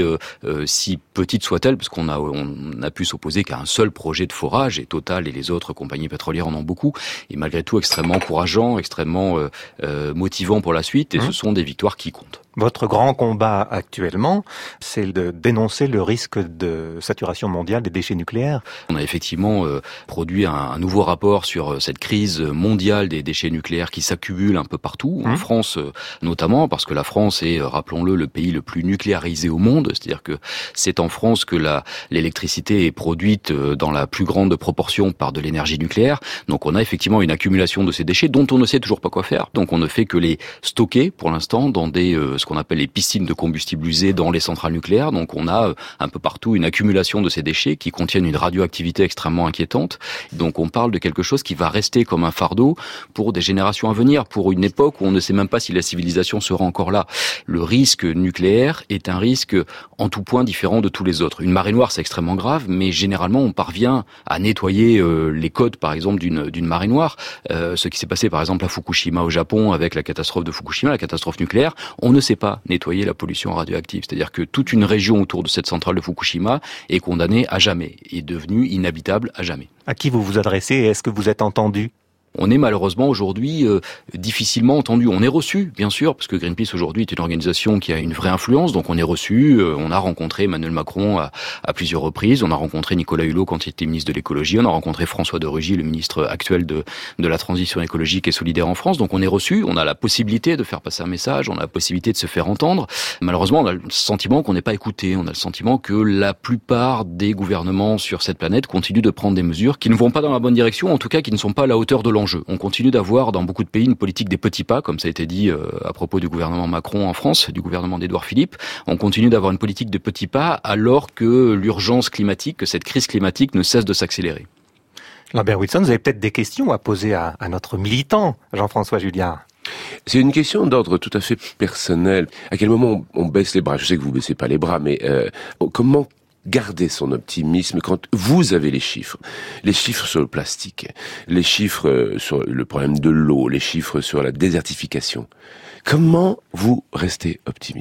petites soient-elles, parce qu'on a pu s'opposer qu'à un seul projet de forage, et Total et les autres compagnies pétrolières en ont beaucoup, et malgré tout extrêmement encourageant, extrêmement motivant pour la suite, et ce sont des victoires qui comptent. Votre grand combat actuellement, c'est de dénoncer le risque de saturation mondiale des déchets nucléaires. On a effectivement produit un nouveau rapport sur cette crise mondiale des déchets nucléaires qui s'accumulent un peu partout, en France notamment, parce que la France est, rappelons-le, le pays le plus nucléarisé au monde, c'est-à-dire que c'est en France que l'électricité est produite dans la plus grande proportion par de l'énergie nucléaire. Donc on a effectivement une accumulation de ces déchets dont on ne sait toujours pas quoi faire. Donc on ne fait que les stocker pour l'instant dans ce qu'on appelle les piscines de combustible usé dans les centrales nucléaires. Donc on a un peu partout une accumulation de ces déchets qui contiennent une radioactivité extrêmement inquiétante. Donc on parle de quelque chose qui va rester comme un fardeau pour des générations à venir, pour une époque où on ne sait même pas si la civilisation sera encore là. Le risque nucléaire est un risque en tout point différent de tous les autres. Une marée noire, c'est extrêmement grave, mais généralement on parvient à nettoyer les côtes, par exemple, d'une marée noire. Ce qui s'est passé, par exemple, à Fukushima au Japon avec la catastrophe de Fukushima, la catastrophe nucléaire, on ne sait pas nettoyer la pollution radioactive. C'est-à-dire que toute une région autour de cette centrale de Fukushima est condamnée à jamais, est devenue inhabitable à jamais. À qui vous vous adressez et est-ce que vous êtes entendu ? On est malheureusement aujourd'hui difficilement entendu. On est reçu, bien sûr, parce que Greenpeace aujourd'hui est une organisation qui a une vraie influence, donc on est reçu. On a rencontré Emmanuel Macron à plusieurs reprises. On a rencontré Nicolas Hulot quand il était ministre de l'écologie. On a rencontré François de Rugy, le ministre actuel de la transition écologique et solidaire en France. Donc on est reçu. On a la possibilité de faire passer un message. On a la possibilité de se faire entendre. Malheureusement, on a le sentiment qu'on n'est pas écouté. On a le sentiment que la plupart des gouvernements sur cette planète continuent de prendre des mesures qui ne vont pas dans la bonne direction, en tout cas qui ne sont pas à la hauteur de l'enjeu. On continue d'avoir dans beaucoup de pays une politique des petits pas, comme ça a été dit à propos du gouvernement Macron en France, du gouvernement d'Édouard Philippe. On continue d'avoir une politique de petits pas alors que l'urgence climatique, que cette crise climatique ne cesse de s'accélérer. Lambert Wilson, vous avez peut-être des questions à poser à notre militant, Jean-François Julliard. C'est une question d'ordre tout à fait personnel. À quel moment on baisse les bras ? Je sais que vous baissez pas les bras, mais comment garder son optimisme quand vous avez les chiffres sur le plastique, les chiffres sur le problème de l'eau, les chiffres sur la désertification. Comment vous restez optimiste ?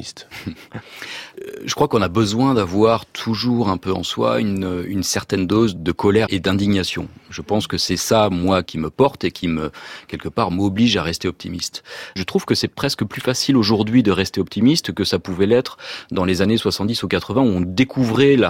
Je crois qu'on a besoin d'avoir toujours un peu en soi une certaine dose de colère et d'indignation. Je pense que c'est ça, moi, qui me porte et qui quelque part, m'oblige à rester optimiste. Je trouve que c'est presque plus facile aujourd'hui de rester optimiste que ça pouvait l'être dans les années 70 ou 80 où on découvrait la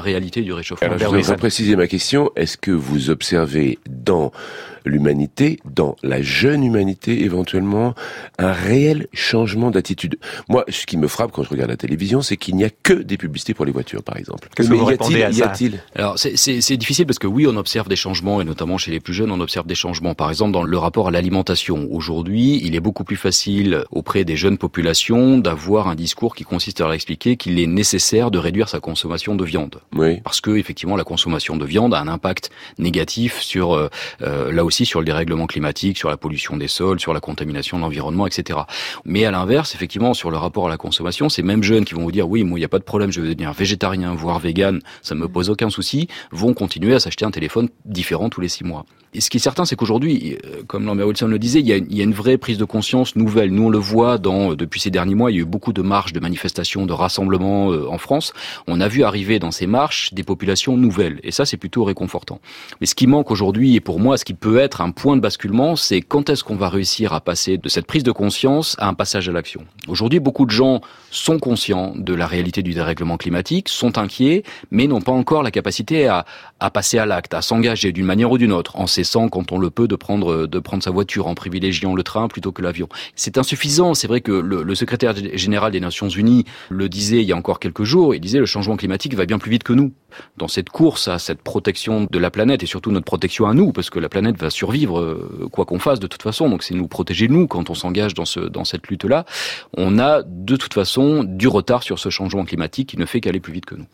réalité du réchauffement. Alors, je voudrais préciser ma question. Est-ce que vous observez dans l'humanité, dans la jeune humanité éventuellement, un réel changement d'attitude? Moi, ce qui me frappe quand je regarde la télévision, c'est qu'il n'y a que des publicités pour les voitures, par exemple. Qu'est-ce que vous répondez à ça? Y a-t-il? Alors, c'est difficile parce que oui, on observe des changements, et notamment chez les plus jeunes, on observe des changements. Par exemple, dans le rapport à l'alimentation. Aujourd'hui, il est beaucoup plus facile auprès des jeunes populations d'avoir un discours qui consiste à leur expliquer qu'il est nécessaire de réduire sa consommation de viande. Oui. Parce que, effectivement, la consommation de viande a un impact négatif sur, là aussi, sur le dérèglement climatique, sur la pollution des sols, sur la contamination de l'environnement, etc. Mais à l'inverse, effectivement, sur le rapport à la consommation, ces mêmes jeunes qui vont vous dire oui, moi, il n'y a pas de problème, je vais devenir végétarien, voire vegan, ça me pose aucun souci, vont continuer à s'acheter un téléphone différent tous les 6 mois. Et ce qui est certain, c'est qu'aujourd'hui, comme Lambert Wilson le disait, il y a une vraie prise de conscience nouvelle. Nous, on le voit depuis ces derniers mois, il y a eu beaucoup de marches, de manifestations, de rassemblements en France. On a vu arriver dans ces marches des populations nouvelles. Et ça, c'est plutôt réconfortant. Mais ce qui manque aujourd'hui, et pour moi, ce qui peut être un point de basculement, c'est quand est-ce qu'on va réussir à passer de cette prise de conscience à un passage à l'action. Aujourd'hui, beaucoup de gens sont conscients de la réalité du dérèglement climatique, sont inquiets, mais n'ont pas encore la capacité à passer à l'acte, à s'engager d'une manière ou d'une autre, en cessant, quand on le peut, de prendre sa voiture, en privilégiant le train plutôt que l'avion. C'est insuffisant. C'est vrai que le secrétaire général des Nations Unies le disait il y a encore quelques jours. Il disait le changement climatique va bien plus vite que nous. Dans cette course à cette protection de la planète et surtout notre protection à nous, parce que la planète va survivre quoi qu'on fasse de toute façon. Donc c'est nous protéger nous quand on s'engage dans cette lutte-là. On a de toute façon du retard sur ce changement climatique qui ne fait qu'aller plus vite que nous.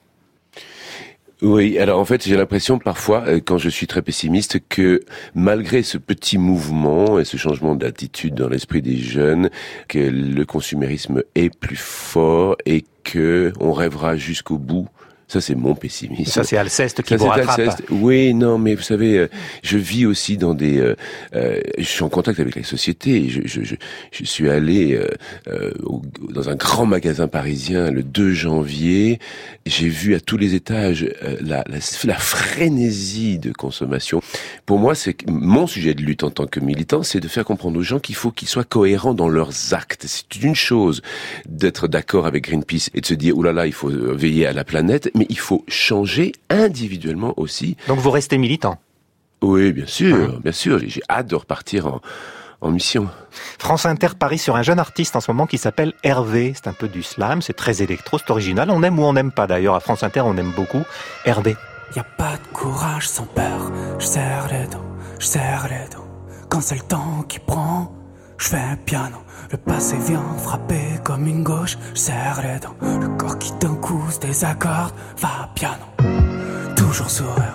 Oui, alors en fait, j'ai l'impression parfois, quand je suis très pessimiste, que malgré ce petit mouvement et ce changement d'attitude dans l'esprit des jeunes, que le consumérisme est plus fort et que on rêvera jusqu'au bout. Ça, c'est mon pessimisme. Ça, c'est Alceste qui vous rattrape. Alceste. Oui, non, mais vous savez, je vis aussi dans je suis en contact avec les sociétés. Je suis allé dans un grand magasin parisien le 2 janvier. J'ai vu à tous les étages la frénésie de consommation. Pour moi, c'est mon sujet de lutte en tant que militant, c'est de faire comprendre aux gens qu'il faut qu'ils soient cohérents dans leurs actes. C'est une chose d'être d'accord avec Greenpeace et de se dire, oulala, il faut veiller à la planète, mais il faut changer individuellement aussi. Donc vous restez militant? Oui, bien sûr, bien sûr. J'ai hâte de repartir en mission. France Inter parie sur un jeune artiste en ce moment qui s'appelle Hervé. C'est un peu du slam, c'est très électro, c'est original. On aime ou on n'aime pas d'ailleurs. À France Inter, on aime beaucoup Hervé. Y a pas de courage sans peur. Je serre les dents. Quand c'est le temps qui prend, je fais un piano. Le passé vient frapper comme une gauche, je serre les dents. Le corps qui d'un coup se désaccorde, va piano. Toujours sourire,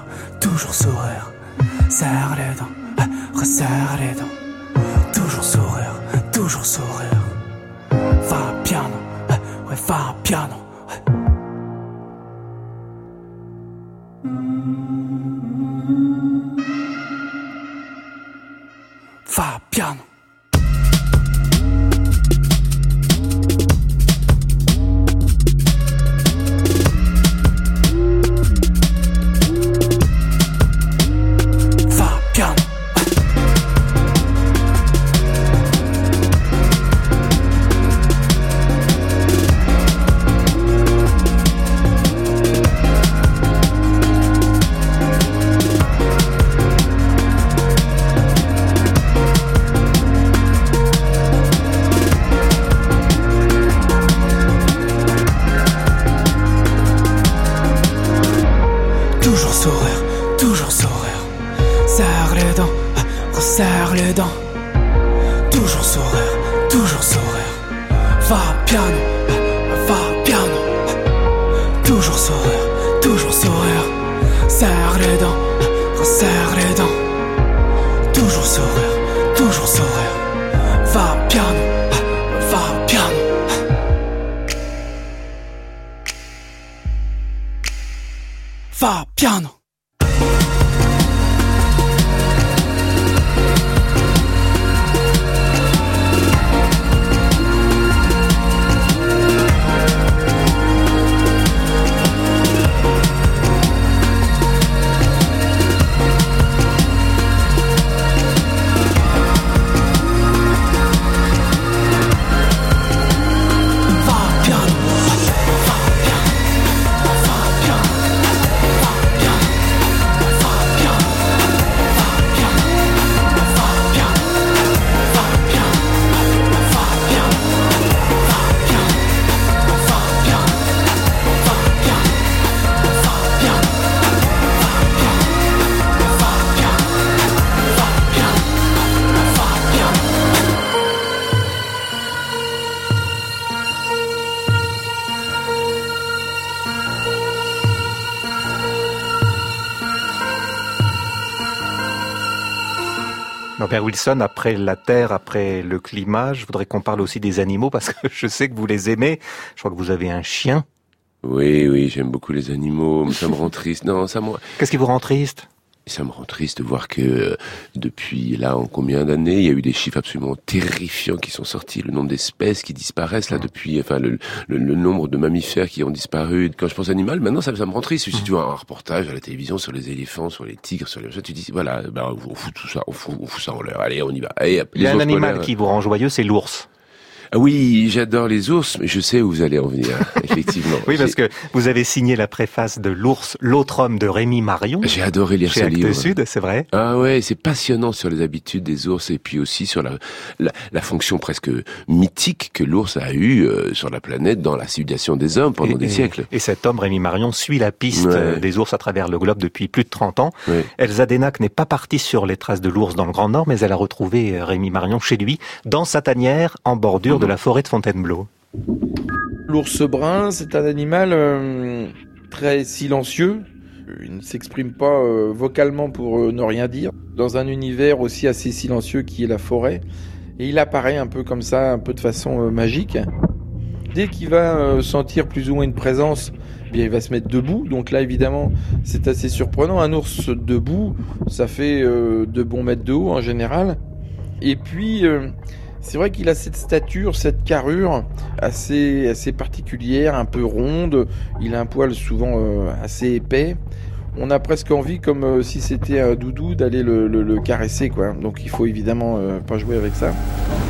serre les dents, resserre les dents. Toujours sourire, va piano, ouais va piano. Va piano. Serre les dents, toujours sourire, va piano, toujours sourire, serre les dents, resserre les dents, toujours sourire, va piano, va piano. Norbert Wilson, après la terre, après le climat, je voudrais qu'on parle aussi des animaux parce que je sais que vous les aimez. Je crois que vous avez un chien. Oui, j'aime beaucoup les animaux, mais ça me rend triste. Qu'est-ce qui vous rend triste ? Ça me rend triste de voir que depuis là, en combien d'années, il y a eu des chiffres absolument terrifiants qui sont sortis, le nombre d'espèces qui disparaissent là depuis, le nombre de mammifères qui ont disparu. Quand je pense animal, maintenant ça me rend triste. Si tu vois un reportage à la télévision sur les éléphants, sur les tigres, sur les chats, tu dis voilà, on fout tout ça, on fout ça en l'air. Allez, on y va. Allez, il y a un animal qui vous rend joyeux, c'est l'ours. Ah oui, j'adore les ours, mais je sais où vous allez en venir, effectivement. Oui, parce que vous avez signé la préface de l'ours, l'autre homme de Rémi Marion. J'ai adoré lire ce livre. Chez Actes Sud, c'est vrai. Ah ouais, c'est passionnant sur les habitudes des ours et puis aussi sur la fonction presque mythique que l'ours a eue sur la planète dans la civilisation des hommes pendant des siècles. Et cet homme, Rémi Marion, suit la piste des ours à travers le globe depuis plus de 30 ans. Ouais. Elsa Denac n'est pas partie sur les traces de l'ours dans le Grand Nord, mais elle a retrouvé Rémi Marion chez lui, dans sa tanière, en bordure de la forêt de Fontainebleau. L'ours brun, c'est un animal très silencieux. Il ne s'exprime pas vocalement pour ne rien dire, dans un univers aussi assez silencieux qui est la forêt. Et il apparaît un peu comme ça, un peu de façon magique. Dès qu'il va sentir plus ou moins une présence, bien il va se mettre debout. Donc là, évidemment, c'est assez surprenant. Un ours debout, ça fait 2 bons mètres de haut en général. Et puis... c'est vrai qu'il a cette stature, cette carrure assez particulière, un peu ronde. Il a un poil souvent assez épais. On a presque envie, comme si c'était un doudou, d'aller le caresser, quoi. Donc il faut évidemment pas jouer avec ça.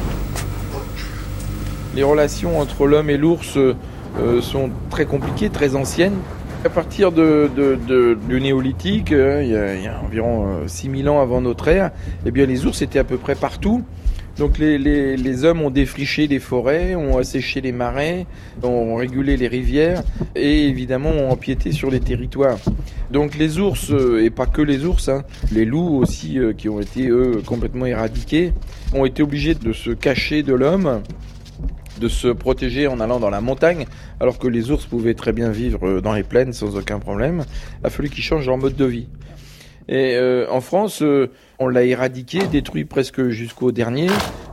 Les relations entre l'homme et l'ours sont très compliquées, très anciennes. À partir du néolithique, il y a environ 6000 ans avant notre ère, eh bien les ours étaient à peu près partout. Donc les hommes ont défriché les forêts, ont asséché les marais, ont régulé les rivières et évidemment ont empiété sur les territoires. Donc les ours, et pas que les ours, les loups aussi qui ont été eux complètement éradiqués, ont été obligés de se cacher de l'homme, de se protéger en allant dans la montagne, alors que les ours pouvaient très bien vivre dans les plaines sans aucun problème. Il a fallu qu'ils changent leur mode de vie. Et en France, on l'a éradiqué, détruit presque jusqu'au dernier.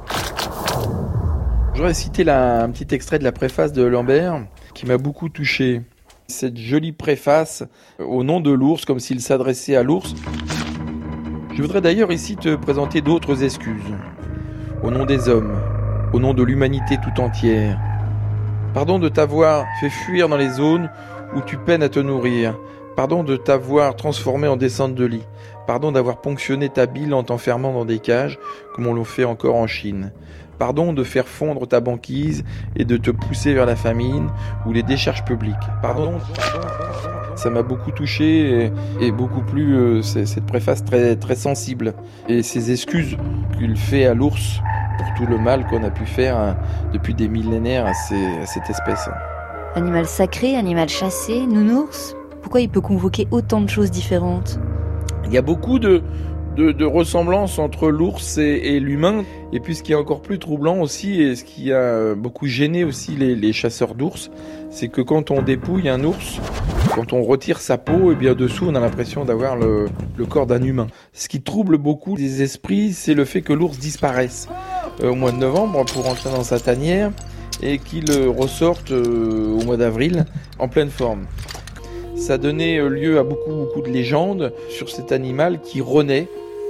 J'aurais cité un petit extrait de la préface de Lambert qui m'a beaucoup touché. Cette jolie préface au nom de l'ours, comme s'il s'adressait à l'ours. Je voudrais d'ailleurs ici te présenter d'autres excuses. Au nom des hommes, au nom de l'humanité tout entière. Pardon de t'avoir fait fuir dans les zones où tu peines à te nourrir. Pardon de t'avoir transformé en descente de lit. Pardon d'avoir ponctionné ta bile en t'enfermant dans des cages, comme on le fait encore en Chine. Pardon de faire fondre ta banquise et de te pousser vers la famine ou les décharges publiques. Pardon. Ça m'a beaucoup touché et beaucoup plu, cette préface très, très sensible. Et ces excuses qu'il fait à l'ours pour tout le mal qu'on a pu faire depuis des millénaires à cette espèce. Animal sacré, animal chassé, nounours ? Pourquoi il peut convoquer autant de choses différentes ? Il y a beaucoup de ressemblances entre l'ours et l'humain. Et puis ce qui est encore plus troublant aussi, et ce qui a beaucoup gêné aussi les chasseurs d'ours, c'est que quand on dépouille un ours, quand on retire sa peau, et bien dessous on a l'impression d'avoir le corps d'un humain. Ce qui trouble beaucoup les esprits, c'est le fait que l'ours disparaisse au mois de novembre pour entrer dans sa tanière et qu'il ressorte au mois d'avril en pleine forme. Ça donnait lieu à beaucoup de légendes sur cet animal qui renaît.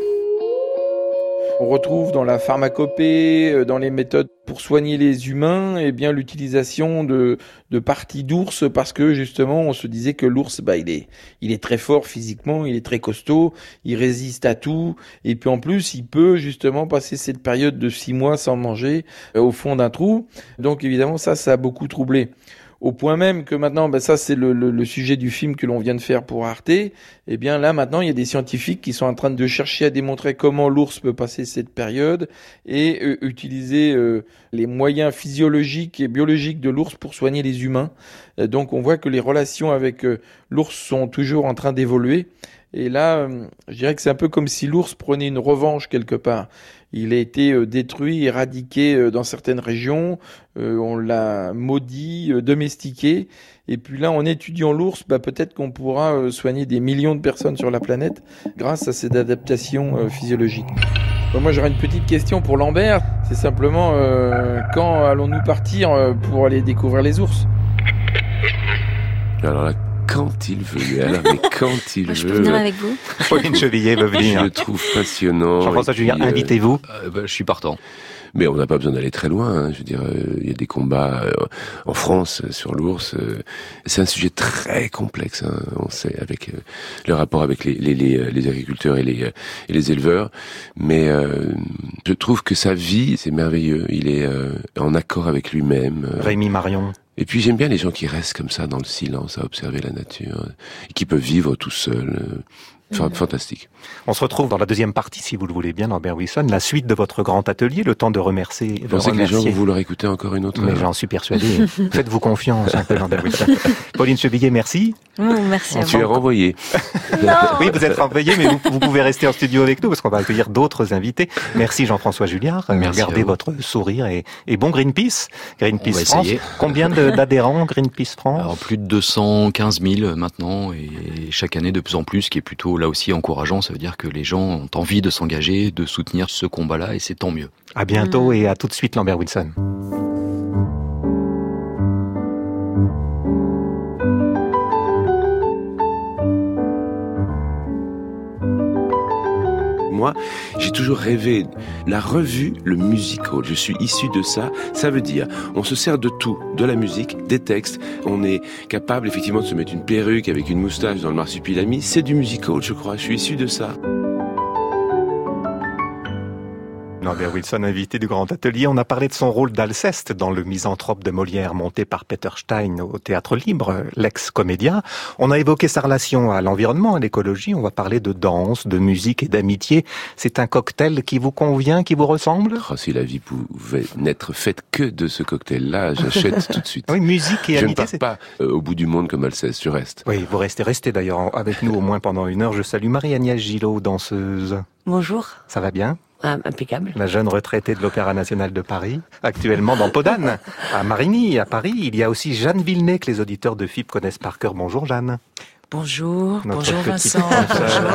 On retrouve dans la pharmacopée, dans les méthodes pour soigner les humains, eh bien l'utilisation de parties d'ours parce que justement on se disait que l'ours, il est très fort physiquement, il est très costaud, il résiste à tout et puis en plus il peut justement passer cette période de 6 mois sans manger au fond d'un trou. Donc évidemment ça a beaucoup troublé. Au point même que maintenant, ça c'est le sujet du film que l'on vient de faire pour Arte, eh bien là maintenant il y a des scientifiques qui sont en train de chercher à démontrer comment l'ours peut passer cette période et utiliser les moyens physiologiques et biologiques de l'ours pour soigner les humains. Donc on voit que les relations avec l'ours sont toujours en train d'évoluer. Et là, je dirais que c'est un peu comme si l'ours prenait une revanche quelque part. Il a été détruit, éradiqué dans certaines régions, on l'a maudit, domestiqué, et puis là, en étudiant l'ours, peut-être qu'on pourra soigner des millions de personnes sur la planète grâce à cette adaptation physiologique. Moi j'aurais une petite question pour Lambert, c'est simplement quand allons-nous partir pour aller découvrir les ours? Alors là, quand il veut, mais quand il veut. Je peux venir avec vous? Pauline Chevillier veut venir. Je le trouve passionnant. Jean-François Julien, invitez-vous. Je suis partant. Mais on n'a pas besoin d'aller très loin. Hein. Je veux dire, il y a des combats en France sur l'ours. C'est un sujet très complexe. Hein, on sait avec le rapport avec les agriculteurs et les éleveurs. Mais je trouve que sa vie, c'est merveilleux. Il est en accord avec lui-même. Rémi Marion. Et puis j'aime bien les gens qui restent comme ça dans le silence à observer la nature et qui peuvent vivre tout seuls. Fantastique. On se retrouve dans la deuxième partie, si vous le voulez bien, Lambert Wilson, la suite de votre grand atelier, le temps de remercier. Vous pensez que les gens vont vouloir écouter encore une autre? Mais j'en suis persuadé. Faites-vous confiance un peu, Lambert Wilson. Pauline Chevillier, merci. Merci à vous. Tu es renvoyé. Oui, vous êtes renvoyé, mais vous pouvez rester en studio avec nous parce qu'on va accueillir d'autres invités. Merci Jean-François Julliard. Gardez votre sourire et bon Greenpeace. Greenpeace France. Combien d'adhérents Greenpeace France? Alors, plus de 215 000 maintenant et chaque année de plus en plus, ce qui est plutôt là aussi encourageant. Ça veut dire que les gens ont envie de s'engager, de soutenir ce combat-là et c'est tant mieux. À bientôt et à tout de suite, Lambert Wilson. Moi, j'ai toujours rêvé la revue, le music hall. Je suis issu de ça. Ça veut dire, on se sert de tout, de la musique, des textes. On est capable effectivement de se mettre une perruque avec une moustache dans le marsupilami. C'est du music hall, je crois. Je suis issu de ça. Lambert Wilson, invité du Grand Atelier. On a parlé de son rôle d'Alceste dans le Misanthrope de Molière, monté par Peter Stein au Théâtre Libre, l'ex-comédien. On a évoqué sa relation à l'environnement, à l'écologie. On va parler de danse, de musique et d'amitié. C'est un cocktail qui vous convient, qui vous ressemble? Oh, si la vie pouvait n'être faite que de ce cocktail-là, j'achète tout de suite. Oui, musique et amitié. Je ne pars pas au bout du monde comme Alceste, je reste. Oui, vous restez d'ailleurs avec nous au moins pendant une heure. Je salue Marie-Agnès Gillot, danseuse. Bonjour. Ça va bien? Impeccable. La jeune retraitée de l'Opéra National de Paris, actuellement dans Podane, à Marigny, à Paris. Il y a aussi Jeanne Villeneuve, que les auditeurs de FIP connaissent par cœur. Bonjour Jeanne. Bonjour, bonjour Vincent. Bonjour.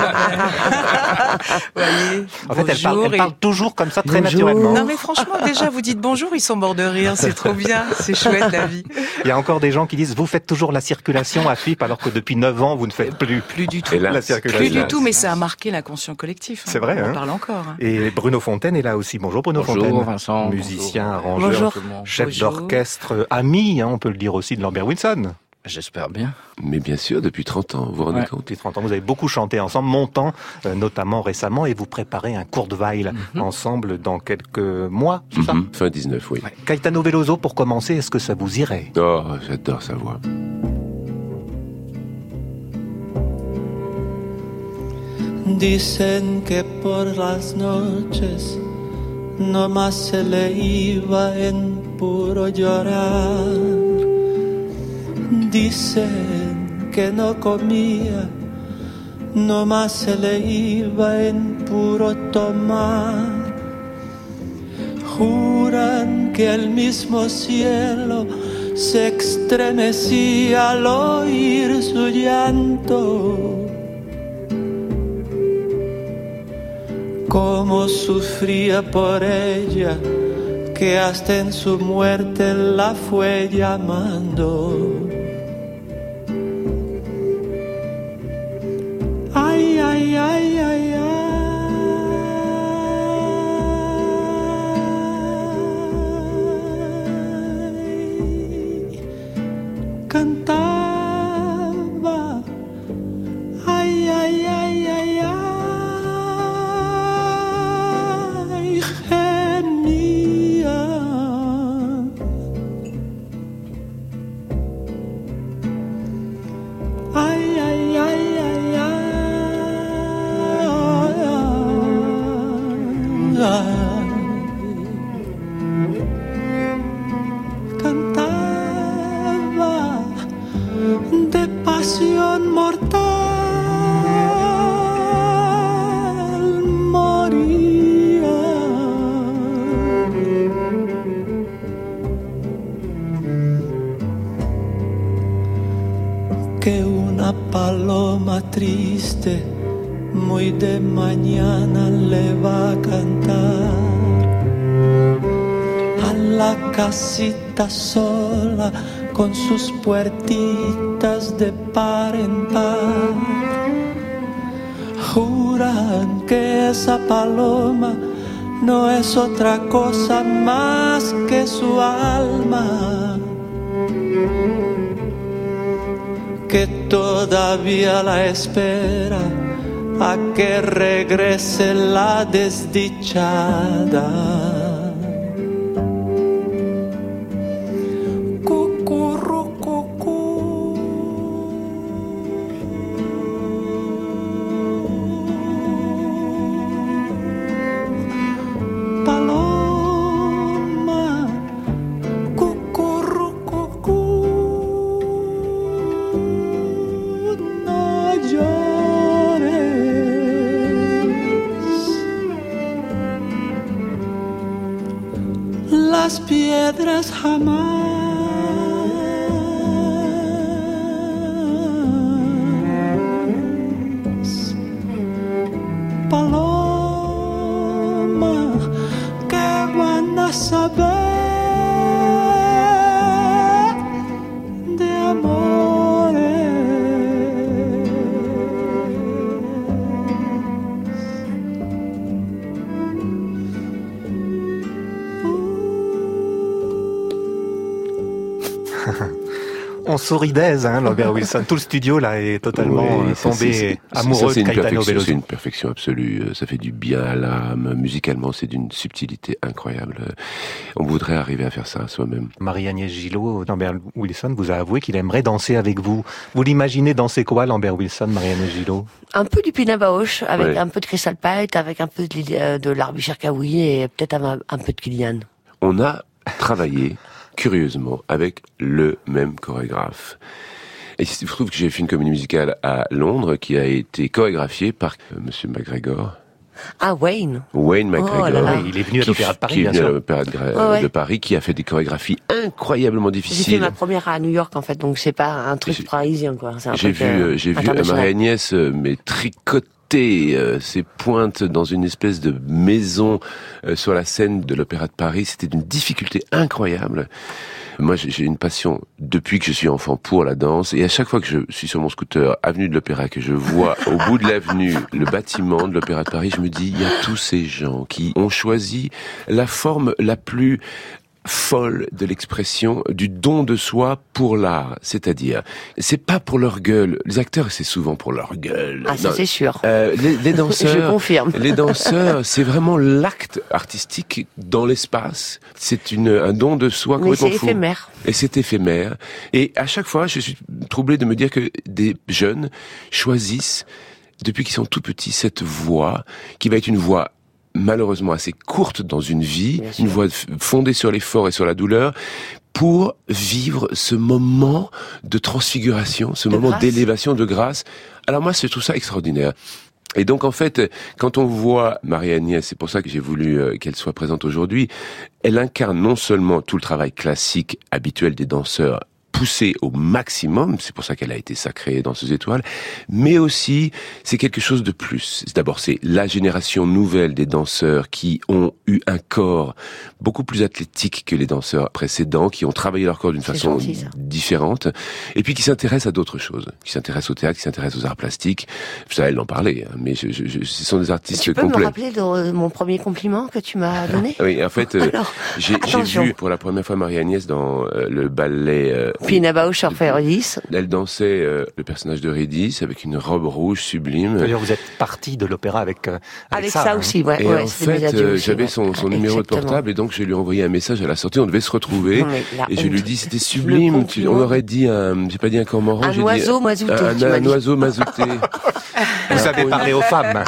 Voyez, en fait, elle parle toujours comme ça, très naturellement. Non mais franchement, déjà, vous dites bonjour, ils sont morts de rire, c'est trop bien, c'est chouette la vie. Il y a encore des gens qui disent, vous faites toujours la circulation à FIP, alors que depuis 9 ans, vous ne faites plus. Plus du tout. La circulation. Plus du tout, mais ça a marqué l'inconscient collectif. C'est vrai, on en parle encore. Et Bruno Fontaine est là aussi. Bonjour Bruno Fontaine. Bonjour Vincent. Musicien, arrangeur, chef d'orchestre, ami, on peut le dire aussi, de Lambert Wilson. J'espère bien. Mais bien sûr, depuis 30 ans, vous vous rendez compte? Depuis 30 ans, vous avez beaucoup chanté ensemble, montant notamment récemment, et vous préparez un Kurzweil ensemble dans quelques mois, c'est ça? Fin 19, oui. Caetano Veloso, pour commencer, est-ce que ça vous irait? Oh, j'adore sa voix. Dicen que por las noches nomás se le iba en puro llorar. Dicen que no comía, nomás se le iba en puro tomar. Juran que el mismo cielo se estremecía al oír su llanto. Cómo sufría por ella, que hasta en su muerte la fue llamando. Ay, ay, ay, ay, ay. Cantaba. Ay, ay, ay, ay, ay. Gemía. Ay, ay, ay, ay, cantaba de pasión mortal, moría. Que una paloma triste muy de mañana le va a cantar a la casita sola con sus puertitas de par en par. Juran que esa paloma no es otra cosa más que su alma, que todavía la espera a que regrese la desdichada. Las piedras jamás, paloma, ¿qué van a saber de amores? On sourit d'aise, Lambert Wilson. Tout le studio là est totalement tombé amoureux de Caetano Veloso. C'est une perfection absolue. Ça fait du bien à l'âme. Musicalement, c'est d'une subtilité incroyable. On voudrait arriver à faire ça soi-même. Marie-Agnès Gillot, Lambert Wilson vous a avoué qu'il aimerait danser avec vous. Vous l'imaginez danser quoi, Lambert Wilson, Marie-Agnès Gillot? Un peu du Pina Bausch, avec un peu de Crystal Pite, avec un peu de Larbi Cherkaoui et peut-être un peu de Kilian. On a travaillé curieusement avec le même chorégraphe. Et il se trouve que j'ai fait une comédie musicale à Londres qui a été chorégraphiée par Monsieur McGregor. Ah, Wayne. Wayne McGregor. Oh là là. Il est venu à l'Opéra de Paris, bien sûr. Qui est venu à l'Opéra de Paris, qui a fait des chorégraphies incroyablement difficiles. J'ai fait ma première à New York, en fait, donc c'est pas un truc parisien, quoi. J'ai vu Marie-Agnès, mais tricoter ses pointes dans une espèce de maison sur la scène de l'Opéra de Paris. C'était d'une difficulté incroyable. Moi, j'ai une passion depuis que je suis enfant pour la danse, et à chaque fois que je suis sur mon scooter avenue de l'Opéra, que je vois au bout de l'avenue le bâtiment de l'Opéra de Paris, je me dis, il y a tous ces gens qui ont choisi la forme la plus folle de l'expression du don de soi pour l'art, c'est-à-dire c'est pas pour leur gueule. Les acteurs, c'est souvent pour leur gueule. Ah, ça c'est sûr. Les danseurs, je confirme. Les danseurs, c'est vraiment l'acte artistique dans l'espace. C'est un don de soi complètement fou. Mais c'est éphémère. Et c'est éphémère. Et à chaque fois, je suis troublé de me dire que des jeunes choisissent, depuis qu'ils sont tout petits, cette voie qui va être une voie malheureusement assez courte dans une vie, une voie fondée sur l'effort et sur la douleur, pour vivre ce moment de transfiguration, ce moment d'élévation, de grâce. Alors moi, je trouve ça extraordinaire. Et donc en fait, quand on voit Marie-Agnès, c'est pour ça que j'ai voulu qu'elle soit présente aujourd'hui, elle incarne non seulement tout le travail classique habituel des danseurs, poussée au maximum, c'est pour ça qu'elle a été sacrée danseuse étoile, mais aussi c'est quelque chose de plus. D'abord, c'est la génération nouvelle des danseurs qui ont eu un corps beaucoup plus athlétique que les danseurs précédents, qui ont travaillé leur corps d'une façon différente, et puis qui s'intéressent à d'autres choses, qui s'intéressent au théâtre, qui s'intéressent aux arts plastiques. Ça, elle en parlait, mais ce sont des artistes complets. Tu peux me rappeler de mon premier compliment que tu m'as donné? Oui, en fait, j'ai vu pour la première fois Marie-Agnès dans le ballet Pina Bausch en fait Eurydice. Elle dansait le personnage d'Eurydice avec une robe rouge sublime. D'ailleurs, vous êtes parti de l'opéra avec ça aussi, ouais. Et en fait, j'avais son numéro de portable et donc je lui ai envoyé un message à la sortie. On devait se retrouver et je lui ai dit c'était sublime. On aurait dit j'ai pas dit un cormoran, un oiseau mazouté. Un oiseau mazouté. Vous savez parler aux femmes.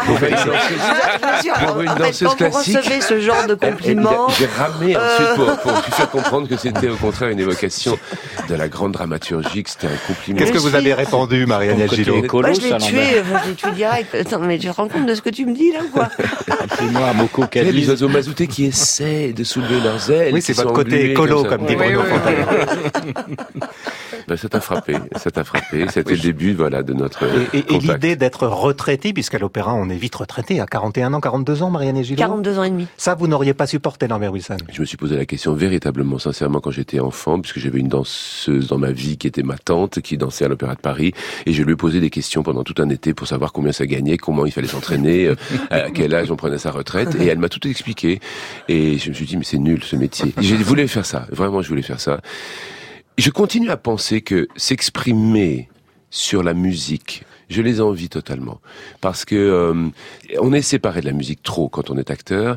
Pour une danseuse classique. Quand vous recevez ce genre de compliment, j'ai ramé ensuite pour lui faire comprendre que c'était au contraire une évocation de la grande dramaturgie, que c'était un compliment. Qu'est-ce que vous avez répondu, Marie-Agnès Gillot? Moi, je l'ai tué direct. Attends, mais tu te rends compte de ce que tu me dis, là, ou quoi? Appelez-moi à Moko Cadiz. Les oiseaux mazoutés qui essaient de soulever leurs ailes. Oui, c'est votre côté écolo, comme dit Bruno Fontaine. Ça t'a frappé. C'était le début, voilà, de notre Et l'idée d'être retraité, puisqu'à l'opéra, on est vite retraité, à 41 ans, 42 ans, Marianne Gillot. 42 ans et demi. Ça, vous n'auriez pas supporté, Lambert Wilson? Je me suis posé la question véritablement, sincèrement, quand j'étais enfant, puisque j'avais une danseuse dans ma vie qui était ma tante, qui dansait à l'Opéra de Paris, et je lui ai posé des questions pendant tout un été pour savoir combien ça gagnait, comment il fallait s'entraîner, à quel âge on prenait sa retraite, et elle m'a tout expliqué. Et je me suis dit, mais c'est nul ce métier. Je voulais faire ça, vraiment, je voulais faire ça. Je continue à penser que s'exprimer sur la musique, je les envie totalement, parce que on est séparé de la musique trop quand on est acteur.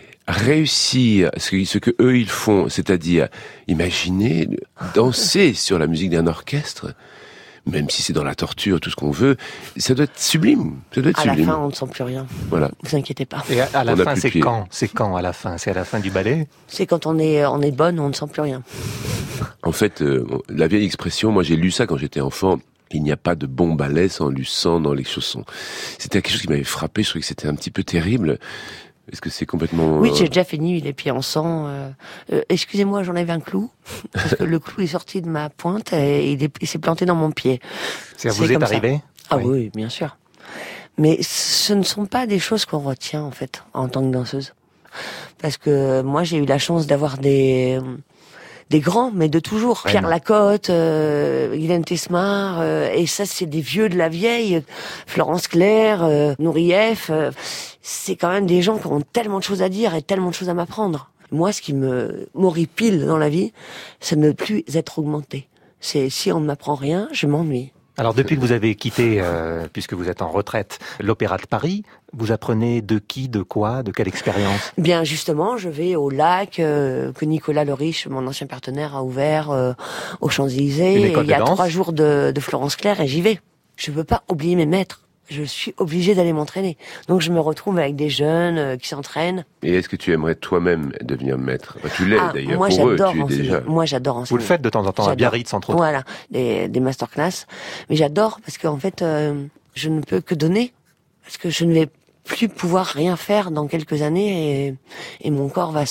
Réussir ce que eux ils font, c'est-à-dire imaginer danser sur la musique d'un orchestre, même si c'est dans la torture, tout ce qu'on veut, ça doit être sublime. À la fin, on ne sent plus rien. Voilà. Vous inquiétez pas. Et à la fin, c'est quand? C'est quand à la fin? C'est à la fin du ballet? C'est quand on est bonne, on ne sent plus rien. En fait, la vieille expression, moi j'ai lu ça quand j'étais enfant. Il n'y a pas de bon ballet sans du sang dans les chaussons. C'était quelque chose qui m'avait frappé. Je trouvais que c'était un petit peu terrible. Est-ce que c'est complètement... Oui, j'ai déjà fini les pieds en sang. Excusez-moi, j'en avais un clou. Parce que le clou est sorti de ma pointe et il s'est planté dans mon pied. Ça vous est arrivé? Ah oui, bien sûr. Mais ce ne sont pas des choses qu'on retient, en fait, en tant que danseuse. Parce que moi, j'ai eu la chance d'avoir des grands, mais de toujours. Pierre Lacotte, Guylaine Tesmar, et ça, c'est des vieux de la vieille. Florence Clerc, Nourieff. C'est quand même des gens qui ont tellement de choses à dire et tellement de choses à m'apprendre. Moi, ce qui m'horripile dans la vie, c'est de ne plus être augmenté. C'est si on ne m'apprend rien, je m'ennuie. Alors depuis que vous avez quitté, puisque vous êtes en retraite, l'Opéra de Paris, vous apprenez de qui, de quoi, de quelle expérience? Bien justement, je vais au Lac, que Nicolas Le Riche, mon ancien partenaire, a ouvert aux Champs-Élysées. Il y a 3 jours de Florence Clerc et j'y vais. Je ne peux pas oublier mes maîtres. Je suis obligée d'aller m'entraîner. Donc je me retrouve avec des jeunes qui s'entraînent. Et est-ce que tu aimerais toi-même devenir maître? Tu l'es d'ailleurs. Moi, pour eux, tu es enseigner. déjà. Moi, j'adore enseigner. Vous le faites de temps en temps à Biarritz, entre autres. Voilà, des masterclass. Mais j'adore parce qu'en fait, je ne peux que donner. Parce que je ne vais plus pouvoir rien faire dans quelques années et mon corps va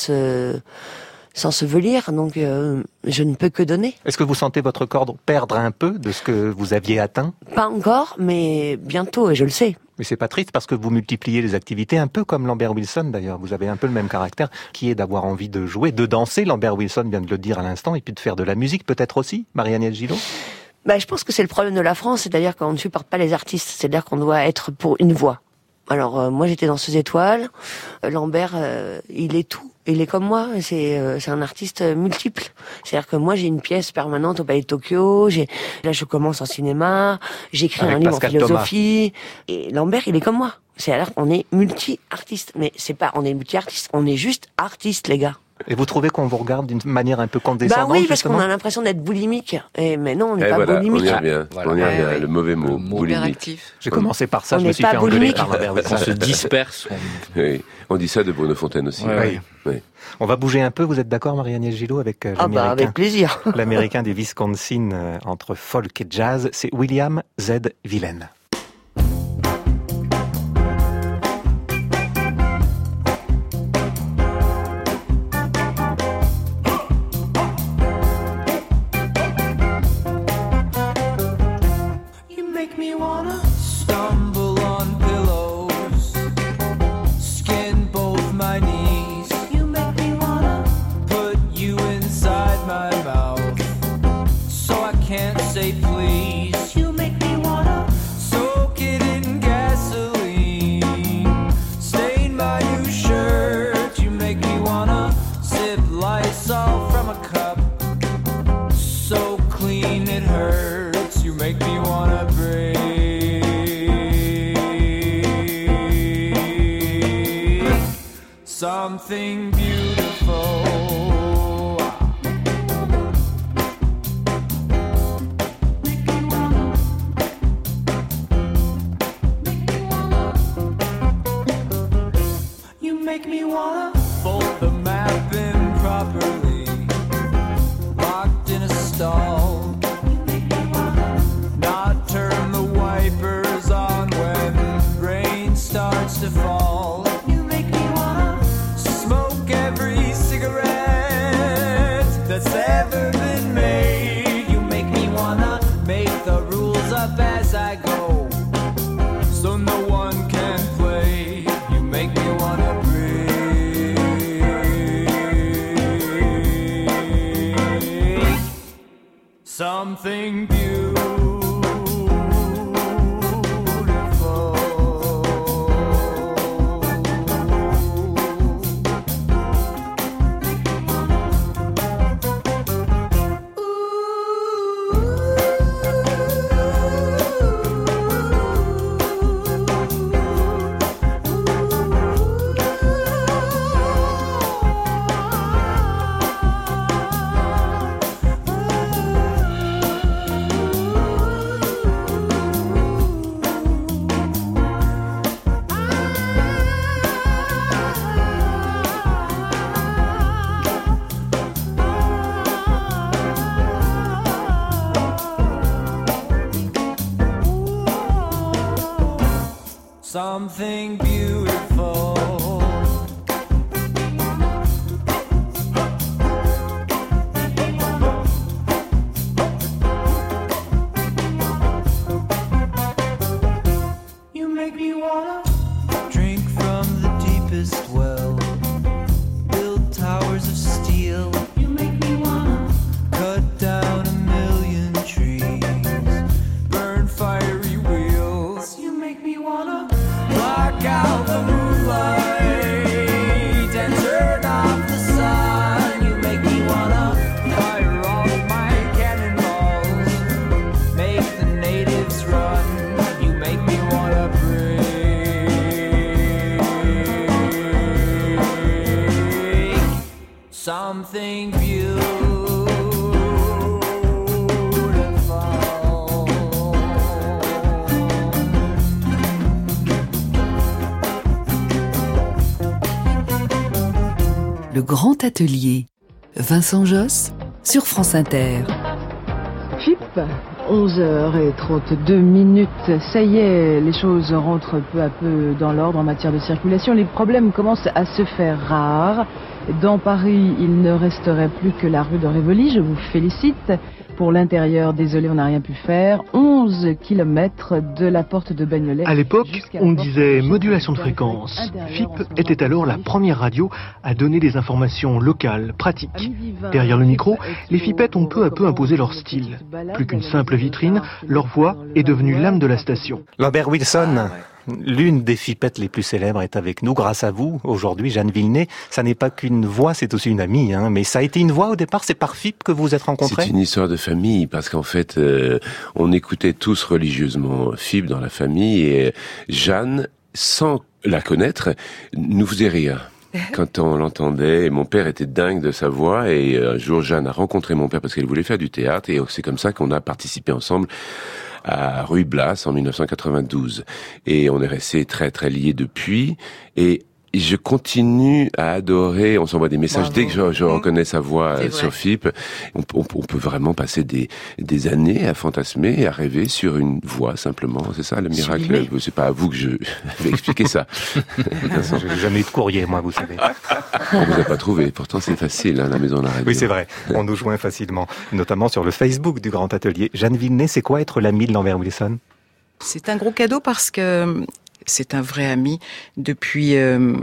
s'ensevelir, donc je ne peux que donner. Est-ce que vous sentez votre corps perdre un peu de ce que vous aviez atteint? Pas encore, mais bientôt, et je le sais. Mais c'est pas triste parce que vous multipliez les activités, un peu comme Lambert Wilson d'ailleurs. Vous avez un peu le même caractère, qui est d'avoir envie de jouer, de danser. Lambert Wilson vient de le dire à l'instant, et puis de faire de la musique peut-être aussi, Marianne Gillot? Je pense que c'est le problème de la France, c'est-à-dire qu'on ne supporte pas les artistes, c'est-à-dire qu'on doit être pour une voix. Alors moi j'étais danseuse étoile, Lambert il est tout, il est comme moi, c'est un artiste multiple. C'est-à-dire que moi j'ai une pièce permanente au Palais de Tokyo, là je commence en cinéma, j'écris un livre en philosophie, et Lambert il est comme moi. C'est-à-dire qu'on est multi-artiste, mais c'est pas on est multi-artiste, on est juste artiste les gars. Et vous trouvez qu'on vous regarde d'une manière un peu condescendante? Oui, parce justement qu'on a l'impression d'être boulimique. Mais non, on n'est pas boulimique. On y revient. On y revient. Le mauvais mot, boulimique. J'ai commencé par ça, je me suis fait engueuler par Lambert Wilson. On se disperse. Oui. On dit ça de Bruno Fontaine aussi. Oui. On va bouger un peu, vous êtes d'accord, Marianne Gillot, avec l'américain? Avec plaisir. L'américain du Wisconsin, entre folk et jazz, c'est William Z. Villain. Something beautiful. You make me wanna fold the map in properly, locked in a stall. Not turn place I go, so no one can play. You make me wanna break. Something beautiful. Something beautiful. You make me wanna drink from the deepest well, build towers of steel. You make me wanna cut down 1,000,000 trees, burn fiery wheels. You make me wanna block out the moonlight and turn off the sun. You make me wanna fire all my cannonballs, make the natives run. You make me wanna break something beautiful. Le Grand Atelier. Vincent Josse sur France Inter. FIP, 11h32. Ça y est, les choses rentrent peu à peu dans l'ordre en matière de circulation. Les problèmes commencent à se faire rares. Dans Paris, il ne resterait plus que la rue de Rivoli. Je vous félicite. Pour l'intérieur, désolé, on n'a rien pu faire. 11 km de la porte de Bagnolet. À l'époque, on disait modulation de fréquence. FIP était alors la première radio à donner des informations locales, pratiques. Derrière le micro, les FIPettes ont peu à peu imposé leur style. Plus qu'une simple vitrine, leur voix est devenue l'âme de la station. Lambert Wilson, l'une des FIPettes les plus célèbres est avec nous grâce à vous. Aujourd'hui, Jeanne Villeneuve, ça n'est pas qu'une voix, c'est aussi une amie. Mais ça a été une voix au départ, c'est par FIP que vous vous êtes rencontrés? C'est une histoire de famille, parce qu'en fait, on écoutait tous religieusement FIP dans la famille, et Jeanne, sans la connaître, nous faisait rire. Quand on l'entendait, mon père était dingue de sa voix, et un jour, Jeanne a rencontré mon père parce qu'elle voulait faire du théâtre, et c'est comme ça qu'on a participé ensemble à Ruy Blas en 1992. Et on est restés très très liés depuis, et je continue à adorer, on s'envoie des messages. Bravo. Dès que je reconnais sa voix sur FIP, on peut vraiment passer des années à fantasmer, à rêver sur une voix simplement. C'est ça le miracle. Sublimer. C'est pas à vous que je vais expliquer ça. J'ai jamais eu de courrier, moi, vous savez. On vous a pas trouvé. Pourtant, c'est facile, la maison de la radio. Oui, c'est vrai. On nous joint facilement, notamment sur le Facebook du Grand Atelier. Jeanne Villeneuve, c'est quoi être l'ami de Lambert Wilson? C'est un gros cadeau parce que c'est un vrai ami depuis,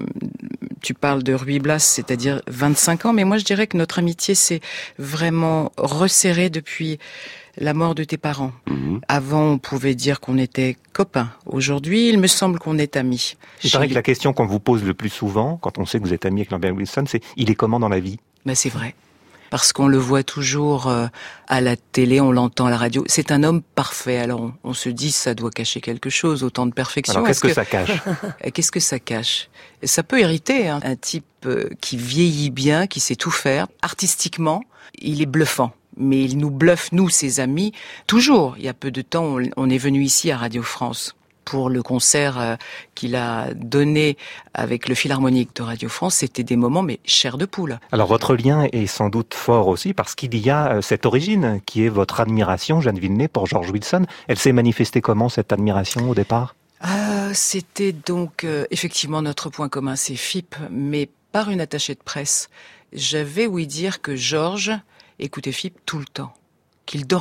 tu parles de Ruy Blas, c'est-à-dire 25 ans, mais moi je dirais que notre amitié s'est vraiment resserrée depuis la mort de tes parents. Avant, on pouvait dire qu'on était copains. Aujourd'hui, il me semble qu'on est amis. Il paraît que la question qu'on vous pose le plus souvent, quand on sait que vous êtes ami avec Lambert Wilson, c'est « il est comment dans la vie ?» Ben c'est vrai. Parce qu'on le voit toujours à la télé, on l'entend à la radio. C'est un homme parfait. Alors on se dit ça doit cacher quelque chose, autant de perfection. Alors qu'est-ce que ça cache? Qu'est-ce que ça cache? Ça peut irriter, hein. Un type qui vieillit bien, qui sait tout faire. Artistiquement, il est bluffant. Mais il nous bluffe, nous, ses amis, toujours. Il y a peu de temps, on est venu ici à Radio France pour le concert qu'il a donné avec le Philharmonique de Radio France. C'était des moments, mais chair de poule. Alors votre lien est sans doute fort aussi parce qu'il y a cette origine qui est votre admiration, Jeanne Villeneuve, pour George Wilson. Elle s'est manifestée comment, cette admiration, au départ? C'était donc effectivement notre point commun, c'est FIP, mais par une attachée de presse. J'avais ouï dire que George écoutait FIP tout le temps, qu'il dormait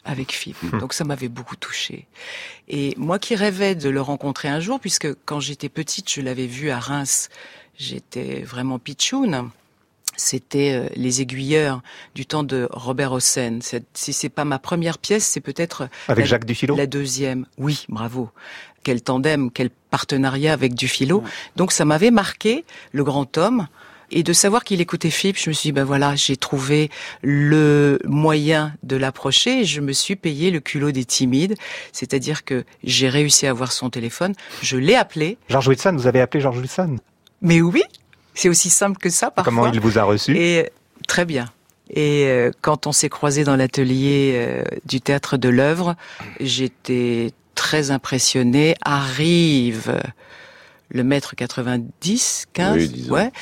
avec Philippe. Donc ça m'avait beaucoup touchée. Et moi qui rêvais de le rencontrer un jour, puisque quand j'étais petite, je l'avais vu à Reims, j'étais vraiment pitchoune. C'était Les Aiguilleurs du temps de Robert Hossein. Si c'est pas ma première pièce, c'est peut-être avec Jacques Dufilot. La deuxième. Oui, bravo. Quel tandem, quel partenariat avec Dufilot. Donc ça m'avait marqué, le grand homme. Et de savoir qu'il écoutait Philippe, je me suis dit, ben voilà, j'ai trouvé le moyen de l'approcher et je me suis payé le culot des timides. C'est-à-dire que j'ai réussi à avoir son téléphone, je l'ai appelé. George Wilson, vous avez appelé George Wilson? Mais oui, c'est aussi simple que ça parfois. Comment il vous a reçu? Et très bien. Et quand on s'est croisés dans l'atelier du Théâtre de l'Œuvre, j'étais très impressionnée. Arrive le mètre 90, 15, oui, ouais.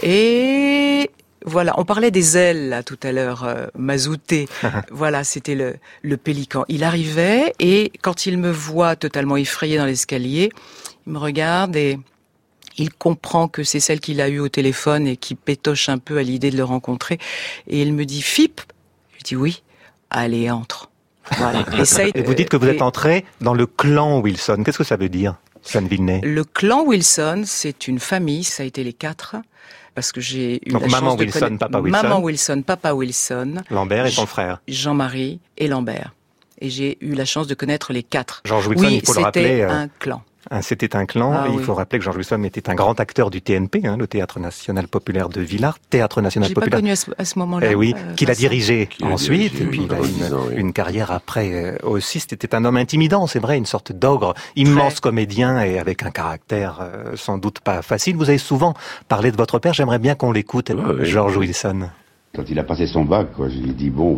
Et voilà, on parlait des ailes là tout à l'heure, Mazouté. Voilà, c'était le pélican. Il arrivait et quand il me voit totalement effrayé dans l'escalier, il me regarde et il comprend que c'est celle qu'il a eue au téléphone et qui pétoche un peu à l'idée de le rencontrer. Et il me dit, Philippe. Je dis oui. Allez, entre. Voilà. Et vous dites que vous êtes entré dans le clan Wilson. Qu'est-ce que ça veut dire? Le clan Wilson, c'est une famille, ça a été les 4, parce que j'ai eu la chance Maman de Wilson, connaître Papa Wilson. Maman Wilson, Papa Wilson. Lambert et son frère. Jean-Marie et Lambert. Et j'ai eu la chance de connaître les 4. George Wilson, oui, il faut le rappeler. C'était un clan. C'était un clan, et il faut rappeler que George Wilson était un grand acteur du TNP, le Théâtre National Populaire de Villars, Théâtre National Populaire. J'ai pas connu à ce moment-là. Eh oui, qu'il a dirigé ensuite, et puis il a une carrière après aussi. C'était un homme intimidant, c'est vrai, une sorte d'ogre, immense comédien et avec un caractère sans doute pas facile. Vous avez souvent parlé de votre père, j'aimerais bien qu'on l'écoute, George Wilson. Quand il a passé son bac, je lui ai dit, bon,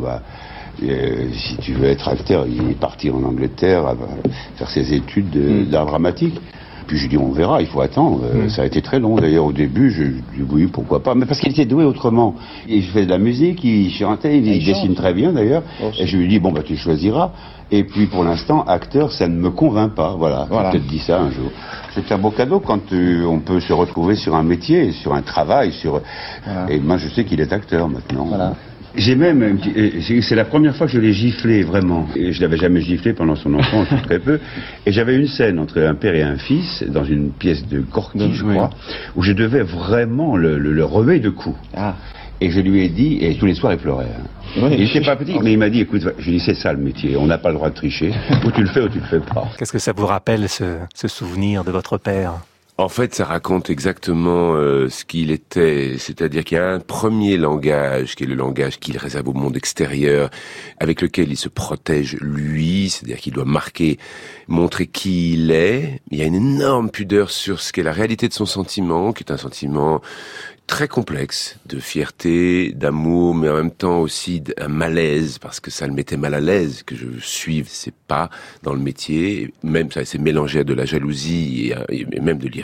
si tu veux être acteur, il est parti en Angleterre faire ses études d'art dramatique. Puis je dis on verra, il faut attendre. Ça a été très long d'ailleurs au début. Je dis oui, pourquoi pas. Mais parce qu'il était doué autrement. Il fait de la musique, il chantait, il dessine très bien d'ailleurs. Et je lui dis bon tu choisiras. Et puis pour l'instant, acteur, ça ne me convainc pas. Voilà. J'ai peut-être dit ça un jour. C'est un beau cadeau quand on peut se retrouver sur un métier, sur un travail, Et moi je sais qu'il est acteur maintenant. Voilà. J'ai même, c'est la première fois que je l'ai giflé vraiment. Et je l'avais jamais giflé pendant son enfance, très peu. Et j'avais une scène entre un père et un fils, dans une pièce de Gorky, je crois, où je devais vraiment le remuer de coups. Et je lui ai dit, et tous les soirs il pleurait. Il n'était pas petit, mais il m'a dit, écoute, je lui ai dit, c'est ça le métier, on n'a pas le droit de tricher. Ou tu le fais ou tu le fais pas. Qu'est-ce que ça vous rappelle, ce souvenir de votre père ? En fait, ça raconte exactement ce qu'il était, c'est-à-dire qu'il y a un premier langage, qui est le langage qu'il réserve au monde extérieur, avec lequel il se protège lui, c'est-à-dire qu'il doit montrer qui il est. Il y a une énorme pudeur sur ce qu'est la réalité de son sentiment, qui est un sentiment très complexe, de fierté, d'amour, mais en même temps aussi un malaise, parce que ça le mettait mal à l'aise que je suive ses pas dans le métier, même ça s'est mélangé à de la jalousie et même de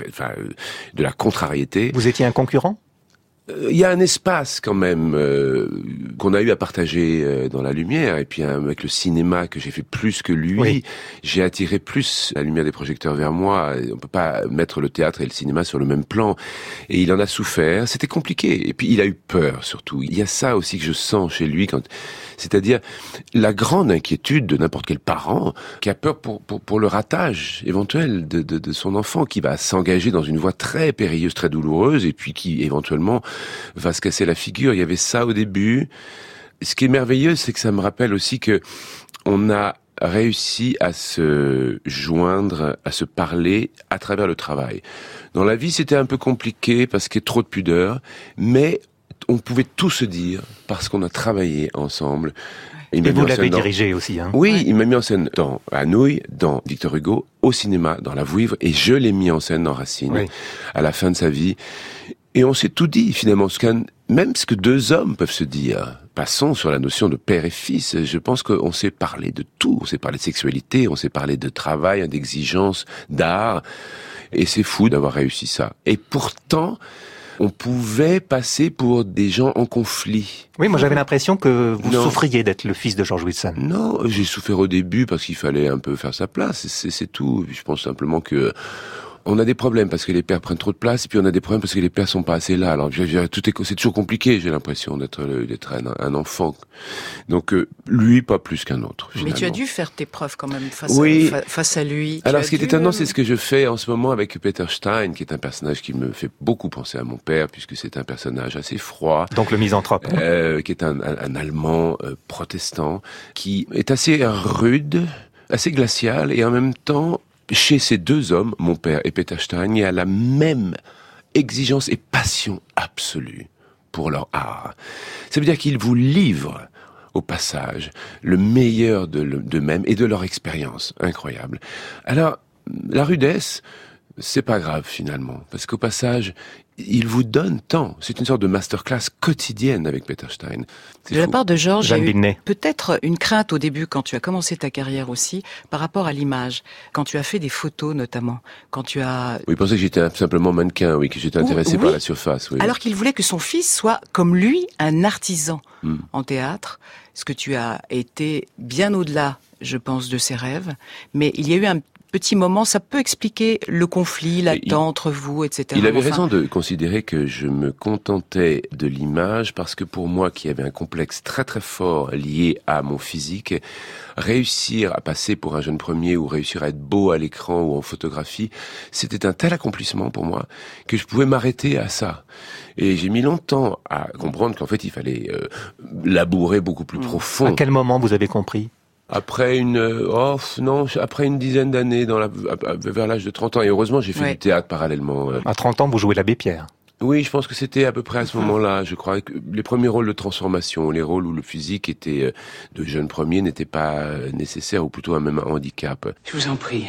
la contrariété. Vous étiez un concurrent ? Il y a un espace quand même qu'on a eu à partager dans la lumière, et puis avec le cinéma que j'ai fait plus que lui, j'ai attiré plus la lumière des projecteurs vers moi. On peut pas mettre le théâtre et le cinéma sur le même plan, et il en a souffert. C'était compliqué, et puis il a eu peur surtout. Il y a ça aussi que je sens chez lui, c'est-à-dire la grande inquiétude de n'importe quel parent qui a peur pour le ratage éventuel de son enfant, qui va s'engager dans une voie très périlleuse, très douloureuse, et puis qui éventuellement va se casser la figure. Il y avait ça au début. Ce qui est merveilleux, c'est que ça me rappelle aussi que on a réussi à se joindre, à se parler à travers le travail. Dans la vie, c'était un peu compliqué parce qu'il y a trop de pudeur, mais on pouvait tout se dire parce qu'on a travaillé ensemble. Et vous l'avez dirigé aussi, hein ? Oui, il m'a mis en scène dans Anouilh, dans Victor Hugo, au cinéma, dans La Vouivre, et je l'ai mis en scène dans Racine, à la fin de sa vie. Et on s'est tout dit, finalement, même ce que deux hommes peuvent se dire. Passons sur la notion de père et fils. Je pense qu'on s'est parlé de tout. On s'est parlé de sexualité, on s'est parlé de travail, d'exigence, d'art. Et c'est fou d'avoir réussi ça. Et pourtant, on pouvait passer pour des gens en conflit. Oui, moi j'avais l'impression que vous souffriez d'être le fils de George Wilson. Non, j'ai souffert au début parce qu'il fallait un peu faire sa place, c'est tout. Je pense simplement que on a des problèmes parce que les pères prennent trop de place, et puis on a des problèmes parce que les pères sont pas assez là. Alors, c'est toujours compliqué, j'ai l'impression, d'être un enfant. Donc, lui, pas plus qu'un autre, finalement. Mais tu as dû faire tes preuves quand même face à lui. Alors, ce qui est étonnant, c'est ce que je fais en ce moment avec Peter Stein, qui est un personnage qui me fait beaucoup penser à mon père, puisque c'est un personnage assez froid. Donc le misanthrope. Qui est un Allemand protestant, qui est assez rude, assez glacial, et en même temps, chez ces deux hommes, mon père et Peter Stein, il y a la même exigence et passion absolue pour leur art. Ça veut dire qu'ils vous livrent au passage le meilleur d'eux-mêmes et de leur expérience incroyable. Alors, la rudesse, c'est pas grave finalement, parce qu'au passage, il vous donne tant. C'est une sorte de masterclass quotidienne avec Peter Stein. De la part de Georges, Jeanne Binet. Peut-être une crainte au début quand tu as commencé ta carrière aussi, par rapport à l'image, quand tu as fait des photos notamment, quand tu as... Oui, il pensait que j'étais simplement mannequin, oui, que j'étais intéressé par la surface. Oui. Alors qu'il voulait que son fils soit, comme lui, un artisan en théâtre, ce que tu as été bien au-delà, je pense, de ses rêves. Mais il y a eu un petit moment, ça peut expliquer le conflit latent entre vous, etc. Il avait raison de considérer que je me contentais de l'image parce que pour moi, qui avait un complexe très très fort lié à mon physique, réussir à passer pour un jeune premier ou réussir à être beau à l'écran ou en photographie, c'était un tel accomplissement pour moi que je pouvais m'arrêter à ça. Et j'ai mis longtemps à comprendre qu'en fait, il fallait labourer beaucoup plus profond. À quel moment vous avez compris ? Après après une dizaine d'années, vers l'âge de 30 ans. Et heureusement, j'ai fait du théâtre parallèlement. À 30 ans, vous jouez l'abbé Pierre. Oui, je pense que c'était à peu près à ce moment-là. Je crois que les premiers rôles de transformation, les rôles où le physique était de jeune premier n'était pas nécessaire, ou plutôt même un handicap. Je vous en prie,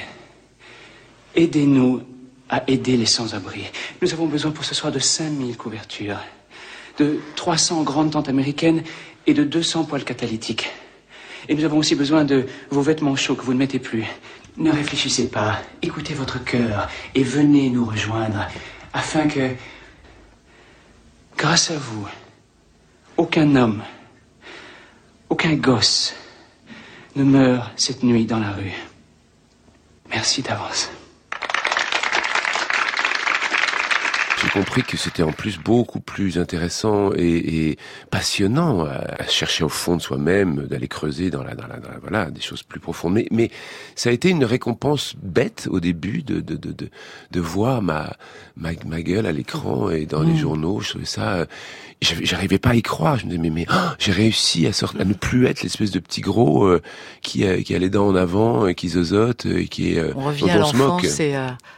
aidez-nous à aider les sans-abri. Nous avons besoin pour ce soir de 5000 couvertures, de 300 grandes tentes américaines et de 200 poêles catalytiques. Et nous avons aussi besoin de vos vêtements chauds que vous ne mettez plus. Ne réfléchissez pas, écoutez votre cœur et venez nous rejoindre afin que, grâce à vous, aucun homme, aucun gosse ne meure cette nuit dans la rue. Merci d'avance. J'ai compris que c'était en plus beaucoup plus intéressant et passionnant à chercher au fond de soi-même, d'aller creuser dans voilà, des choses plus profondes. Mais ça a été une récompense bête au début de voir ma gueule à l'écran et dans les journaux. Je trouvais ça, j'arrivais pas à y croire. Je me disais mais j'ai réussi à ne plus être l'espèce de petit gros qui a les dents en avant et qui zozote et qui est on revient à l'enfance et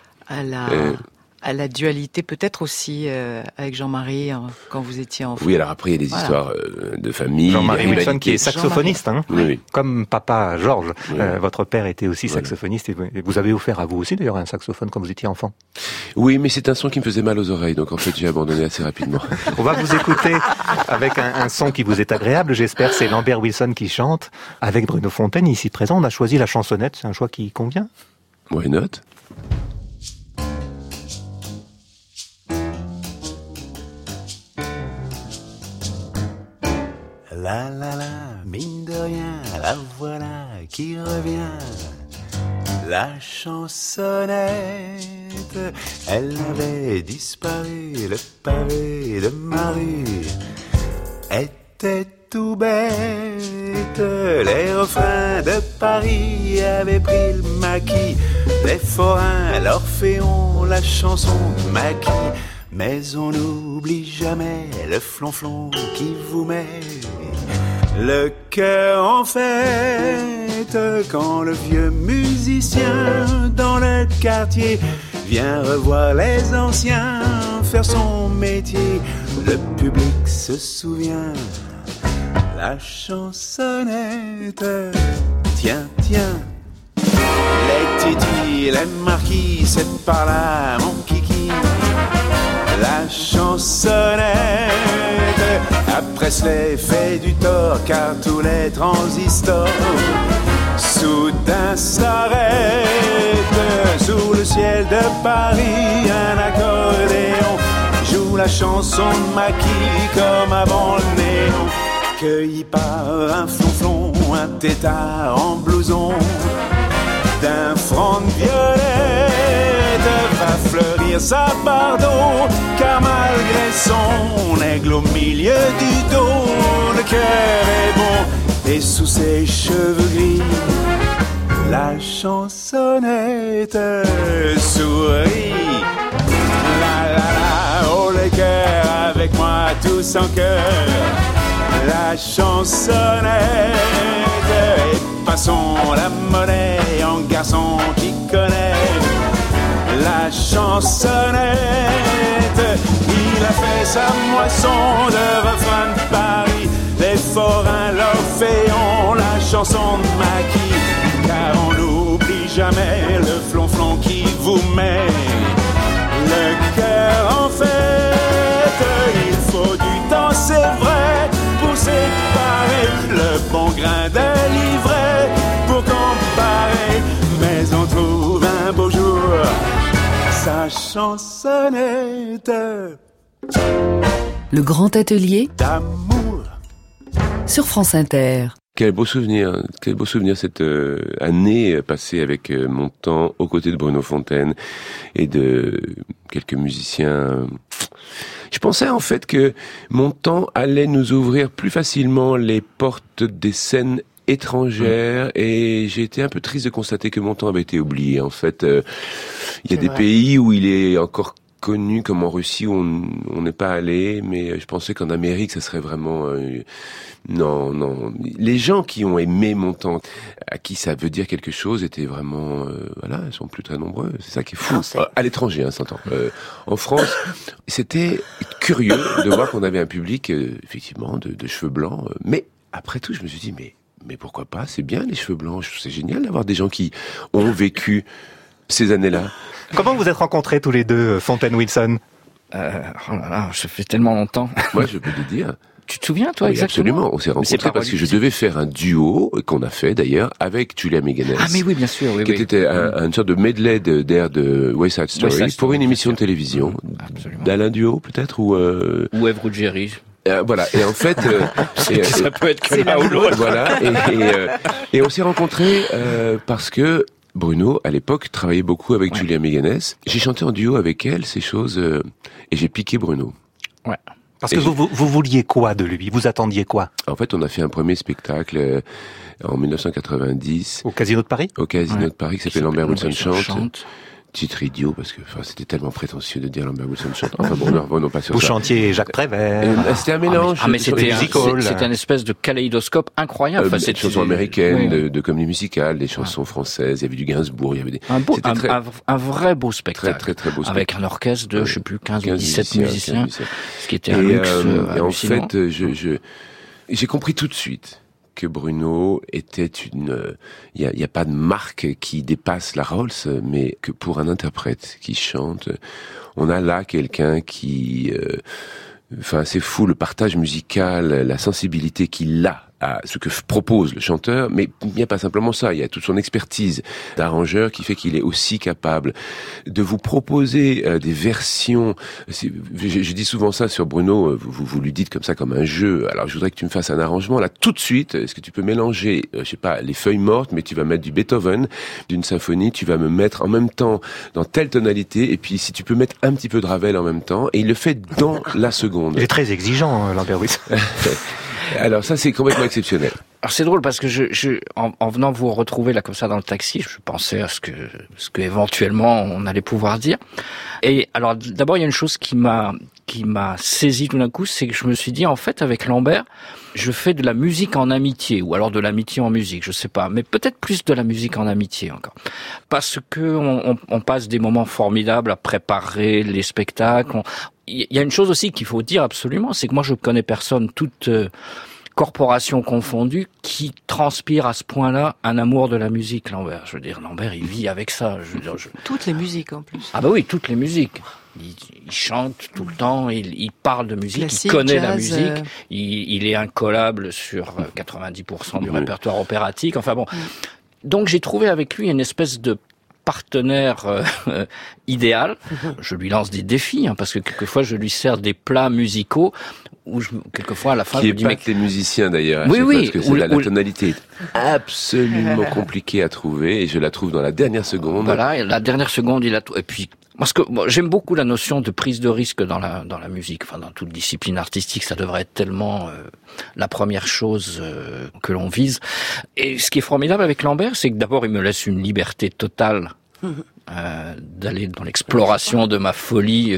à la dualité peut-être aussi avec Jean-Marie quand vous étiez enfant. Oui, alors après il y a des histoires de famille. Jean-Marie Wilson qui est saxophoniste, oui. Comme papa Georges. Oui. Votre père était aussi saxophoniste et vous avez offert à vous aussi d'ailleurs un saxophone quand vous étiez enfant. Oui, mais c'est un son qui me faisait mal aux oreilles, donc en fait j'ai abandonné assez rapidement. On va vous écouter avec un son qui vous est agréable, j'espère. C'est Lambert Wilson qui chante avec Bruno Fontaine ici présent. On a choisi la chansonnette, c'est un choix qui convient. Why not? La la la, mine de rien, la voilà qui revient. La chansonnette, elle avait disparu, le pavé de ma rue était tout bête. Les refrains de Paris avaient pris le maquis. Les forains, l'orphéon, la chanson maquis. Mais on n'oublie jamais le flonflon qui vous met le cœur en fête quand le vieux musicien dans le quartier vient revoir les anciens faire son métier. Le public se souvient, la chansonnette. Tiens, tiens, les titis, les marquis, c'est par là mon kiki. La chansonnette, après Presley fait du tort car tous les transistors soudain s'arrêtent. Sous le ciel de Paris, un accordéon joue la chanson de Maquis comme avant le néon. Cueilli par un flonflon, un tétard en blouson, d'un front de violette sa barre d'eau, car malgré son aigle au milieu du dos, le cœur est bon et sous ses cheveux gris, la chansonnette sourit. La la la, oh le cœur avec moi tous en cœur, la chansonnette. Et passons la monnaie en garçon qui connaît la chansonnette. Il a fait sa moisson de refrain de Paris, les forains, l'orphéon, la chanson de Maquis, car on n'oublie jamais le flonflon qui vous met le cœur en fête. Il faut du temps, c'est vrai, pour séparer le bon grain de l'ivraie, pour comparer, mais on trouve un beau jour sa chansonnette. Le grand atelier d'amour sur France Inter. Quel beau souvenir cette année passée avec Montand aux côtés de Bruno Fontaine et de quelques musiciens. Je pensais en fait que Montand allait nous ouvrir plus facilement les portes des scènes étrangères et j'ai été un peu triste de constater que Montand avait été oublié. En fait, il y a des pays où il est encore connu, comme en Russie où on n'est pas allé, mais je pensais qu'en Amérique ça serait vraiment non. Les gens qui ont aimé Montand, à qui ça veut dire quelque chose, étaient vraiment ils sont plus très nombreux. C'est ça qui est fou. À l'étranger, s'entend. En France, c'était curieux de voir qu'on avait un public effectivement de cheveux blancs, mais après tout, je me suis dit mais pourquoi pas, c'est bien les cheveux blancs, c'est génial d'avoir des gens qui ont vécu ces années-là. Comment vous êtes rencontrés tous les deux, Fontaine-Wilson? Oh là là, ça fait tellement longtemps. Moi, je peux te dire. Tu te souviens, toi, oui, exactement? Absolument. On s'est rencontrés parce que je devais faire un duo, qu'on a fait d'ailleurs, avec Julia Meganes. Ah, mais oui, bien sûr, oui. Qui était une sorte de medley d'air de West Side Story pour une émission de télévision. D'Alain Duo, peut-être, ou Ève Ruggieri. Voilà, et en fait ça peut être que l'un ou l'autre. Voilà, et on s'est rencontrés parce que Bruno, à l'époque, travaillait beaucoup avec Julia Meganes. J'ai chanté en duo avec elle, ces choses, et j'ai piqué Bruno. Ouais. Parce que vous vouliez quoi de lui? Vous attendiez quoi? En fait, on a fait un premier spectacle en 1990. Au Casino de Paris? Au Casino de Paris, qui s'appelait Lambert Wilson chante. Titre idiot, parce que c'était tellement prétentieux de dire Lambert Wilson chante. Enfin bon, non, pas sur vous ça. Vous chantiez Jacques Prévert. C'était un mélange. Mais c'était un espèce de kaléidoscope incroyable. Des chansons américaines, de comédie musicale, des chansons françaises, il y avait du Gainsbourg, il y avait des... Un vrai beau spectacle. Très, très beau spectacle. Avec un orchestre de, je sais plus, 15 ou 17 musiciens. Ce qui était un luxe et en fait, j'ai compris tout de suite que Bruno était il y a pas de marque qui dépasse la Rolls, mais que pour un interprète qui chante, on a là quelqu'un qui, c'est fou, le partage musical, la sensibilité qu'il a à ce que propose le chanteur, mais il n'y a pas simplement ça, il y a toute son expertise d'arrangeur qui fait qu'il est aussi capable de vous proposer des versions. Je dis souvent ça sur Bruno, vous lui dites comme ça, comme un jeu. Alors je voudrais que tu me fasses un arrangement là tout de suite. Est-ce que tu peux mélanger, je sais pas, les feuilles mortes, mais tu vas mettre du Beethoven, d'une symphonie, tu vas me mettre en même temps dans telle tonalité, et puis si tu peux mettre un petit peu de Ravel en même temps, et il le fait dans la seconde. Il est très exigeant, Lambert Wilson. Alors ça, c'est complètement exceptionnel. Alors c'est drôle parce que en venant vous retrouver là comme ça dans le taxi, je pensais à ce que éventuellement on allait pouvoir dire. Et alors d'abord il y a une chose qui m'a saisi tout d'un coup, c'est que je me suis dit en fait avec Lambert, je fais de la musique en amitié ou alors de l'amitié en musique, je sais pas, mais peut-être plus de la musique en amitié encore. Parce que on passe des moments formidables à préparer les spectacles. Il y a une chose aussi qu'il faut dire absolument, c'est que moi je connais personne, toute corporation confondue, qui transpire à ce point-là un amour de la musique, Lambert. Je veux dire, Lambert, il vit avec ça. Toutes les musiques en plus. Ah bah oui, toutes les musiques. Il chante tout le temps, il parle de musique, classique, il connaît jazz, la musique, il est incollable sur 90% du répertoire opératique. Enfin bon, donc j'ai trouvé avec lui une espèce de partenaire idéal. Je lui lance des défis, parce que quelquefois je lui sers des plats musicaux où quelquefois à la fin qui je me dis épate les musiciens d'ailleurs. Oui, parce que la tonalité est absolument compliquée à trouver, et je la trouve dans la dernière seconde. Voilà, la dernière seconde il a tout, et puis J'aime beaucoup la notion de prise de risque dans la musique, enfin dans toute discipline artistique, ça devrait être tellement la première chose que l'on vise. Et ce qui est formidable avec Lambert, c'est que d'abord il me laisse une liberté totale d'aller dans l'exploration de ma folie.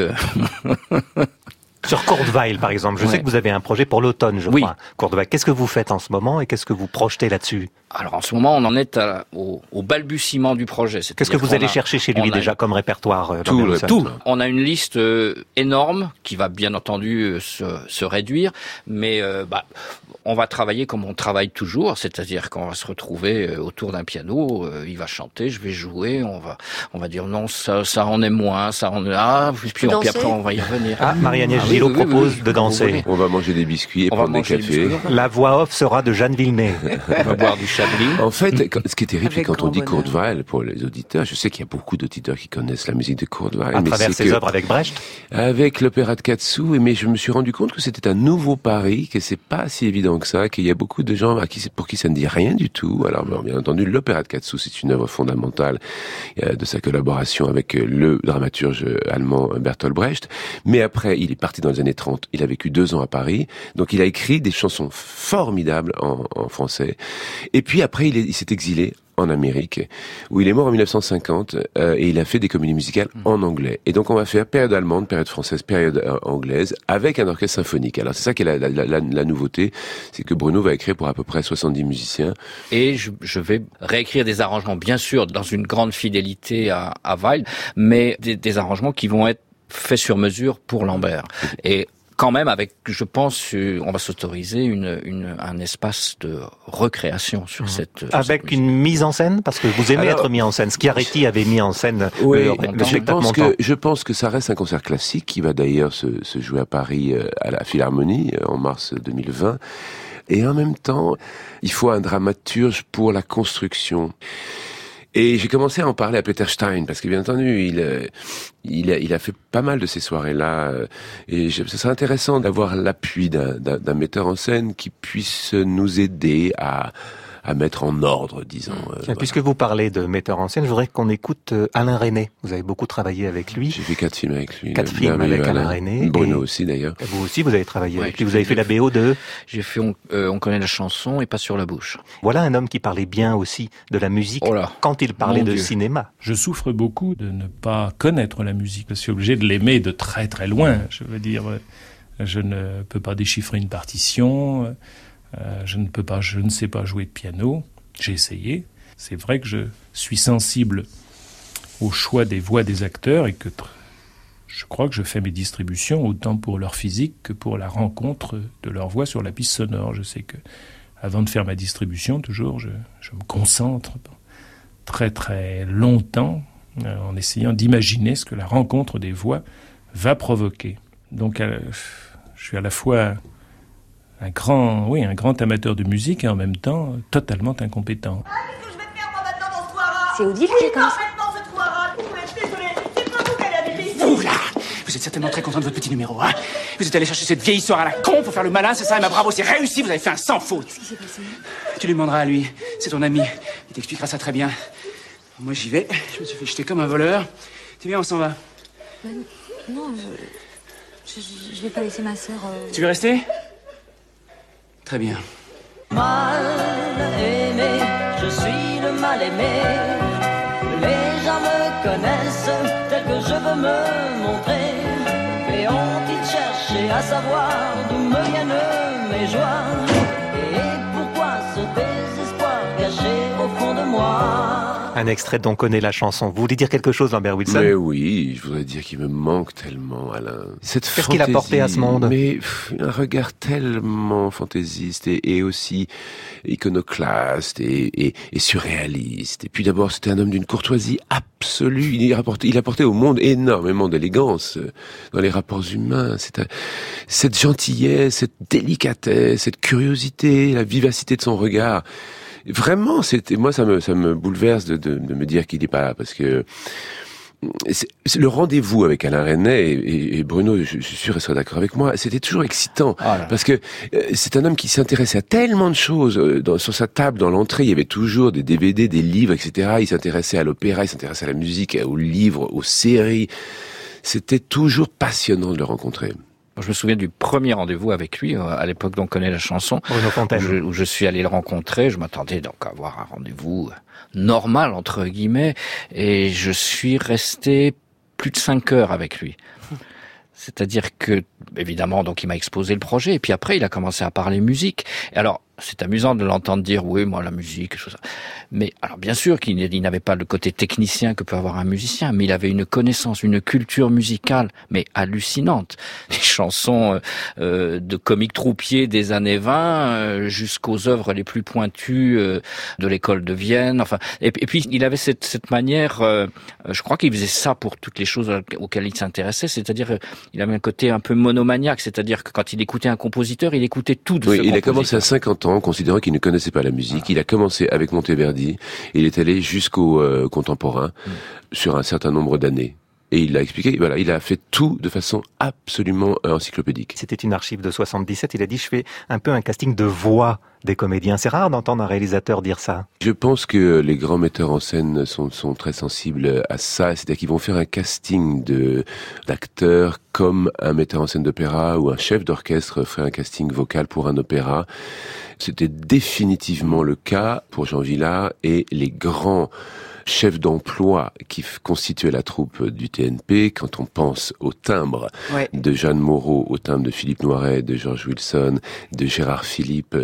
Sur Kurt Weill, par exemple, je sais que vous avez un projet pour l'automne, je crois. Kurt Weill, qu'est-ce que vous faites en ce moment et qu'est-ce que vous projetez là-dessus? Alors en ce moment, on en est au balbutiement du projet. Qu'est-ce que vous allez chercher chez lui déjà comme répertoire? Tout. On a une liste énorme qui va bien entendu se réduire, mais on va travailler comme on travaille toujours, c'est-à-dire qu'on va se retrouver autour d'un piano, il va chanter, je vais jouer, on va dire non, ça en est moins, ça en est puis après on va y revenir. Marie-Agnès Gillot propose de danser. On va manger des biscuits et prendre des cafés. La voix off sera de Jeanne Villeneuve. On va boire du Chablis. En fait, ce qui est terrible, c'est quand on dit Kurt Weill, pour les auditeurs, je sais qu'il y a beaucoup d'auditeurs qui connaissent la musique de Kurt Weill. À travers ses œuvres avec Brecht? Avec l'opéra de Katsu, mais je me suis rendu compte que c'était un nouveau pari, que c'est pas si évident que ça, qu'il y a beaucoup de gens pour qui ça ne dit rien du tout. Alors, bien entendu, l'opéra de Katsu, c'est une œuvre fondamentale de sa collaboration avec le dramaturge allemand Bertolt Brecht. Mais après, il est parti dans les années 30. Il a vécu 2 ans à Paris. Donc, il a écrit des chansons formidables en français. Et puis après, il s'est exilé en Amérique, où il est mort en 1950, et il a fait des comédies musicales en anglais. Et donc on va faire période allemande, période française, période anglaise, avec un orchestre symphonique. Alors c'est ça qui est la nouveauté, c'est que Bruno va écrire pour à peu près 70 musiciens. Et je vais réécrire des arrangements, bien sûr, dans une grande fidélité à Weill, mais des arrangements qui vont être faits sur mesure pour Lambert. Et quand même, je pense, on va s'autoriser un espace de recréation sur cette... Avec une mise en scène, parce que vous aimez être mis en scène. Schiaretti avait mis en scène le spectacle montant. Je pense que ça reste un concert classique qui va d'ailleurs se jouer à Paris à la Philharmonie en mars 2020. Et en même temps, il faut un dramaturge pour la construction. Et j'ai commencé à en parler à Peter Stein, parce que bien entendu, il a fait pas mal de ces soirées-là, et ce serait intéressant d'avoir l'appui d'un metteur en scène qui puisse nous aider à mettre en ordre, disons. Puisque vous parlez de metteur en scène, je voudrais qu'on écoute Alain Resnais. Vous avez beaucoup travaillé avec lui. J'ai fait 4 films avec lui. 4 films avec Alain Resnais. Bruno aussi, d'ailleurs. Vous aussi, vous avez travaillé avec lui. Vous avez fait la BO de... J'ai fait On connaît la chanson et Pas sur la bouche. Voilà un homme qui parlait bien aussi de la musique quand il parlait de cinéma. Je souffre beaucoup de ne pas connaître la musique. Je suis obligé de l'aimer de très très loin. Je veux dire, je ne peux pas déchiffrer une partition... je ne sais pas jouer de piano. J'ai essayé. C'est vrai que je suis sensible au choix des voix des acteurs et que je crois que je fais mes distributions autant pour leur physique que pour la rencontre de leur voix sur la piste sonore. Je sais que avant de faire ma distribution, toujours, je me concentre très très longtemps en essayant d'imaginer ce que la rencontre des voix va provoquer. Donc, je suis à la fois un grand amateur de musique et en même temps totalement incompétent. Qu'est-ce que je vais faire moi maintenant dans ce toit-là? C'est Odile qui est comme ça. Ce toit-là, désolé, c'est pas vous qui allez habiter ici. Vous là, vous êtes certainement très content de votre petit numéro, hein? Vous êtes allé chercher cette vieille histoire à la con pour faire le malin, c'est ça? Et ma bravo, c'est réussi, vous avez fait un sans faute. Qu'est-ce qui s'est passé? Tu lui demanderas à lui, c'est ton ami, il t'expliquera ça très bien. Moi j'y vais, je me suis fait jeter comme un voleur. Tu viens, on s'en va. Non, je vais pas laisser ma sœur... Tu veux rester? Très bien. Mal aimé, je suis le mal aimé. Les gens me connaissent tel que je veux me montrer. Et ont-ils cherché à savoir d'où me viennent mes joies? Et pourquoi ce désespoir caché au fond de moi? Un extrait dont on connaît la chanson. Vous voulez dire quelque chose, Lambert Wilson? Mais oui, je voudrais dire qu'il me manque tellement, Alain. Qu'est-ce qu'il a apporté à ce monde? Mais un regard tellement fantaisiste et aussi iconoclaste et surréaliste. Et puis d'abord, c'était un homme d'une courtoisie absolue. Il apportait au monde énormément d'élégance dans les rapports humains. Cette gentillesse, cette délicatesse, cette curiosité, la vivacité de son regard. Vraiment, moi, ça me bouleverse de me dire qu'il n'est pas là, parce que c'est le rendez-vous avec Alain Resnais et Bruno, je suis sûr, elle sera d'accord avec moi, c'était toujours excitant. Parce que c'est un homme qui s'intéressait à tellement de choses. Sur sa table, dans l'entrée, il y avait toujours des DVD, des livres, etc. Il s'intéressait à l'opéra, il s'intéressait à la musique, aux livres, aux séries. C'était toujours passionnant de le rencontrer. Je me souviens du premier rendez-vous avec lui, à l'époque d'On connaît la chanson, où je suis allé le rencontrer. Je m'attendais donc à avoir un rendez-vous normal, entre guillemets, et je suis resté plus de 5 heures avec lui. C'est-à-dire que, évidemment, donc il m'a exposé le projet, et puis après, il a commencé à parler musique. Et alors, c'est amusant de l'entendre dire, oui, moi, la musique, tout ça. Mais, alors, bien sûr qu'il n'avait pas le côté technicien que peut avoir un musicien, mais il avait une connaissance, une culture musicale, mais hallucinante. Les chansons de comiques troupiers des années 20 jusqu'aux œuvres les plus pointues de l'école de Vienne. Enfin, et puis, il avait cette manière, je crois qu'il faisait ça pour toutes les choses auxquelles il s'intéressait, c'est-à-dire, il avait un côté un peu monomaniaque, c'est-à-dire que quand il écoutait un compositeur, il écoutait tout de ce compositeur. Il a commencé à 50 ans, considérant qu'il ne connaissait pas la musique. Il a commencé avec Monteverdi, et il est allé jusqu'au contemporain sur un certain nombre d'années. Et il l'a expliqué, voilà, il a fait tout de façon absolument encyclopédique. C'était une archive de 77, il a dit, je fais un peu un casting de voix des comédiens. C'est rare d'entendre un réalisateur dire ça. Je pense que les grands metteurs en scène sont très sensibles à ça, c'est-à-dire qu'ils vont faire un casting d'acteurs comme un metteur en scène d'opéra ou un chef d'orchestre ferait un casting vocal pour un opéra. C'était définitivement le cas pour Jean Vilar et les grands chef d'emploi qui constituait la troupe du TNP, quand on pense au timbre de Jeanne Moreau, au timbre de Philippe Noiret, de George Wilson, de Gérard Philippe,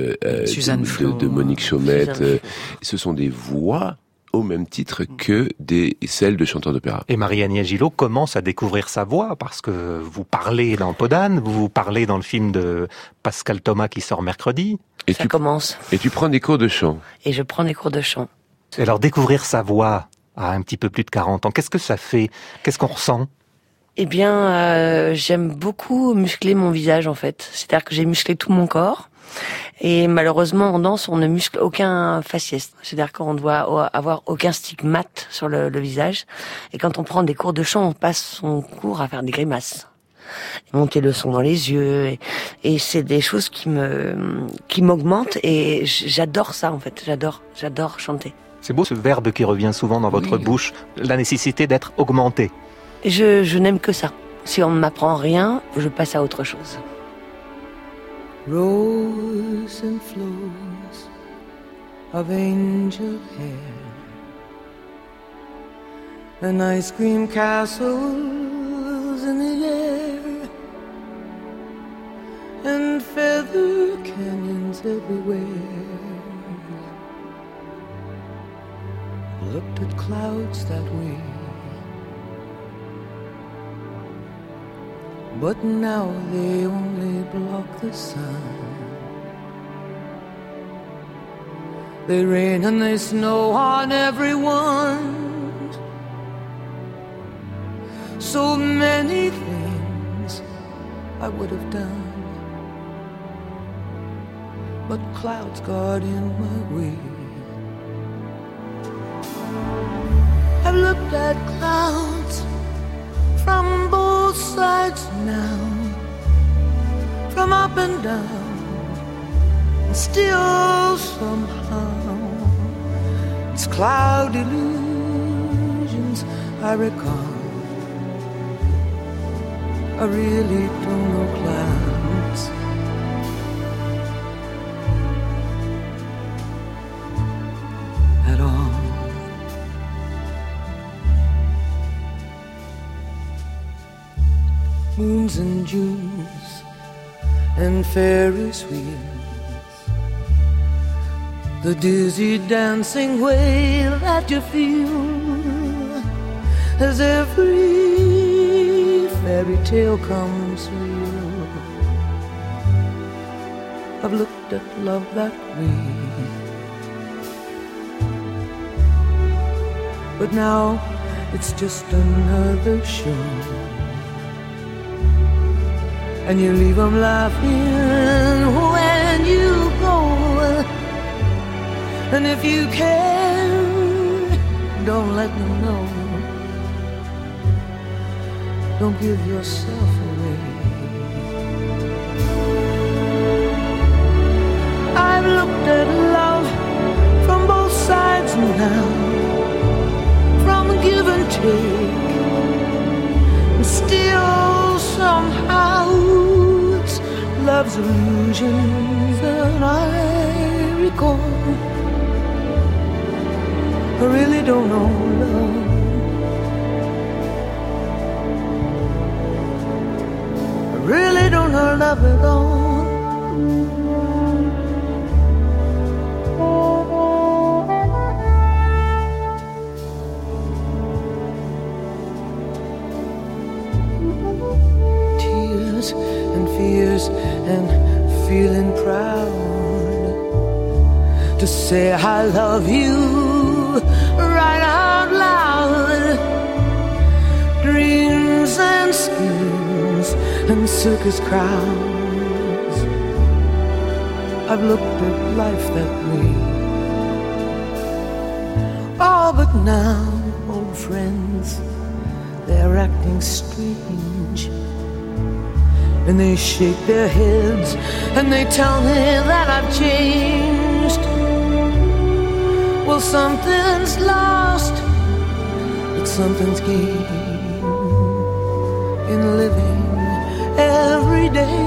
de Monique Chaumette, ce sont des voix au même titre que celles de chanteurs d'opéra. Et Marie-Agnès Gillot commence à découvrir sa voix, parce que vous parlez dans Podane, vous parlez dans le film de Pascal Thomas qui sort mercredi. Et ça commence. Et tu prends des cours de chant. Et je prends des cours de chant. Alors, découvrir sa voix à un petit peu plus de 40 ans, qu'est-ce que ça fait? Qu'est-ce qu'on ressent? Eh bien, j'aime beaucoup muscler mon visage, en fait. C'est-à-dire que j'ai musclé tout mon corps. Et malheureusement, en danse, on ne muscle aucun faciès. C'est-à-dire qu'on doit avoir aucun stigmate sur le visage. Et quand on prend des cours de chant, on passe son cours à faire des grimaces. Monter le son dans les yeux. Et c'est des choses qui m'augmentent. Et j'adore ça, en fait. J'adore chanter. C'est beau ce verbe qui revient souvent dans votre bouche, la nécessité d'être augmenté. Je n'aime que ça. Si on ne m'apprend rien, je passe à autre chose. Rose and flows of angel hair and ice cream castles in the air and feather canyons everywhere. Looked at clouds that way, but now they only block the sun. They rain and they snow on everyone. So many things I would have done, but clouds got in my way. I've looked at clouds from both sides now, from up and down, and still somehow it's cloud illusions I recall. I really don't know clouds. At all. Moons and Junes and Ferris wheels, the dizzy dancing way that you feel as every fairy tale comes real. I've looked at love that way, but now it's just another show. And you leave them laughing when you go. And if you can, don't let them know. don't give yourself away. I've looked at love from both sides now, from give and take, and still somehow it's love's illusions that I recall. I really don't know love. I really don't know love at all. Tears and fears and feeling proud to say I love you right out loud. Dreams and schemes and circus crowds, I've looked at life that way. Oh, but now, old friends, they're acting strange, and they shake their heads and they tell me that I've changed. Well, something's lost, but something's gained in living every day.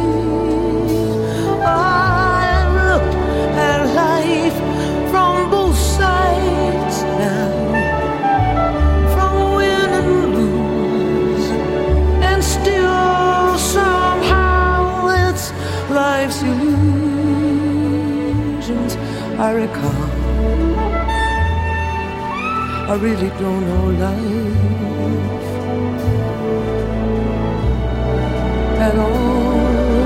I've looked at life from both sides now, from win and lose, and still somehow it's life's illusions I recall. I really don't know life at all.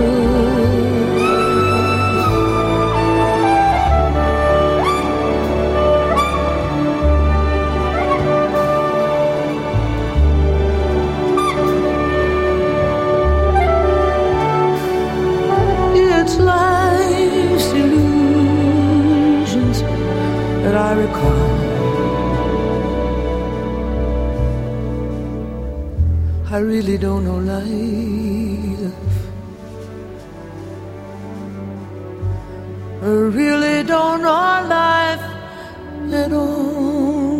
It's life's illusions that I recall. I really don't know life. I really don't know life at all.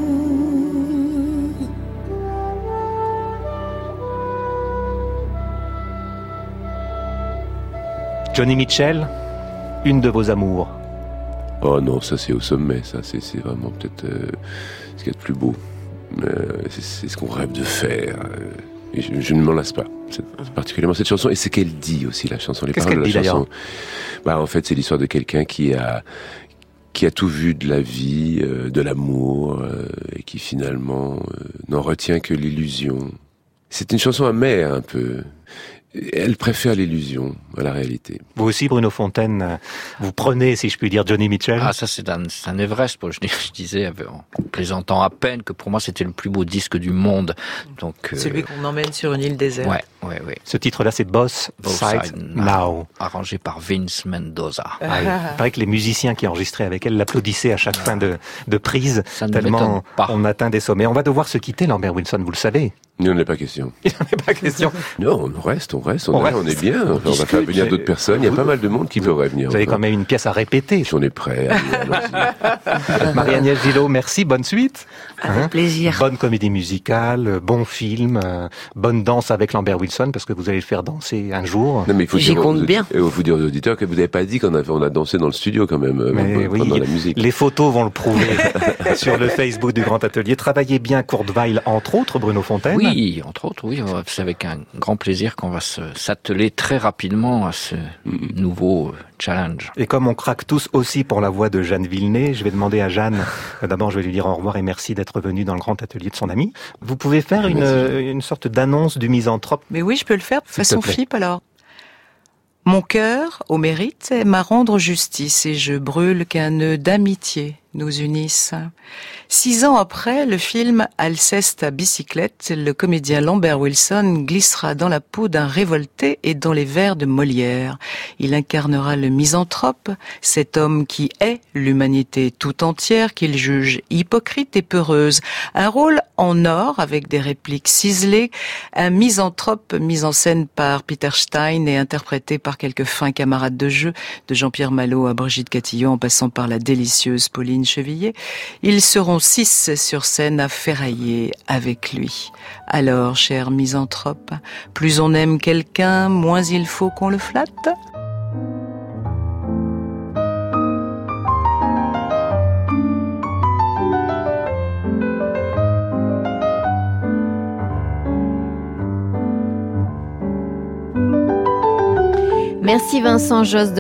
Johnny Mitchell, une de vos amours. Oh non, ça c'est au sommet, ça c'est vraiment peut-être ce qu'il y a de plus beau. C'est ce qu'on rêve de faire. Et je ne m'en lasse pas. Particulièrement cette chanson. Et c'est qu'elle dit aussi, la chanson. Les paroles de la chanson. Bah, en fait, c'est l'histoire de quelqu'un qui a tout vu de la vie, de l'amour, et qui finalement n'en retient que l'illusion. C'est une chanson amère un peu. Elle préfère l'illusion à la réalité. Vous aussi, Bruno Fontaine, vous prenez, si je puis dire, Johnny Mitchell? Ah, ça, c'est un Everest. Je disais, en plaisantant à peine, que pour moi, c'était le plus beau disque du monde. Donc, celui qu'on emmène sur une île déserte. Ouais. Ce titre-là, c'est Both Sides Now. Arrangé par Vince Mendoza. Ah, oui. Il paraît que les musiciens qui enregistraient avec elle l'applaudissaient à chaque fin de prise. Ça ne tellement pas. On atteint des sommets. On va devoir se quitter, Lambert Wilson, vous le savez. Il n'en est pas question. Il n'en est pas question. Non, on reste, on est bien. On va faire venir d'autres personnes. Il y a pas mal de monde qui pourrait venir. Vous avez quand même une pièce à répéter. Si on est prêt. Marie-Agnès Gillot, merci, bonne suite. Avec plaisir. Bonne comédie musicale, bon film, bonne danse avec Lambert Wilson, parce que vous allez le faire danser un jour. Non, mais j'y compte bien. Il faut dire aux auditeurs que vous n'avez pas dit qu'on a dansé dans le studio quand même, pendant la musique. Les photos vont le prouver sur le Facebook du Grand Atelier. Travaillez bien Courteweil, entre autres, Bruno Fontaine. Oui, entre autres, oui. C'est avec un grand plaisir qu'on va s'atteler très rapidement à ce nouveau challenge. Et comme on craque tous aussi pour la voix de Jeanne Villeneuve, je vais demander à Jeanne, d'abord je vais lui dire au revoir et merci d'être venue dans le Grand Atelier de son ami. Vous pouvez faire une sorte d'annonce du misanthrope? Mais oui, je peux le faire, façon FIP alors. Mon cœur, au mérite, aime à rendre justice et je brûle qu'un nœud d'amitié nous unissent. 6 ans après le film Alceste à bicyclette, le comédien Lambert Wilson glissera dans la peau d'un révolté et dans les vers de Molière. Il incarnera le misanthrope, cet homme qui hait l'humanité tout entière, qu'il juge hypocrite et peureuse. Un rôle en or avec des répliques ciselées, un misanthrope mis en scène par Peter Stein et interprété par quelques fins camarades de jeu, de Jean-Pierre Malo à Brigitte Catillon en passant par la délicieuse Pauline Chevillet. Ils seront 6 sur scène à ferrailler avec lui. Alors, cher misanthrope, plus on aime quelqu'un, moins il faut qu'on le flatte. Merci Vincent Josse.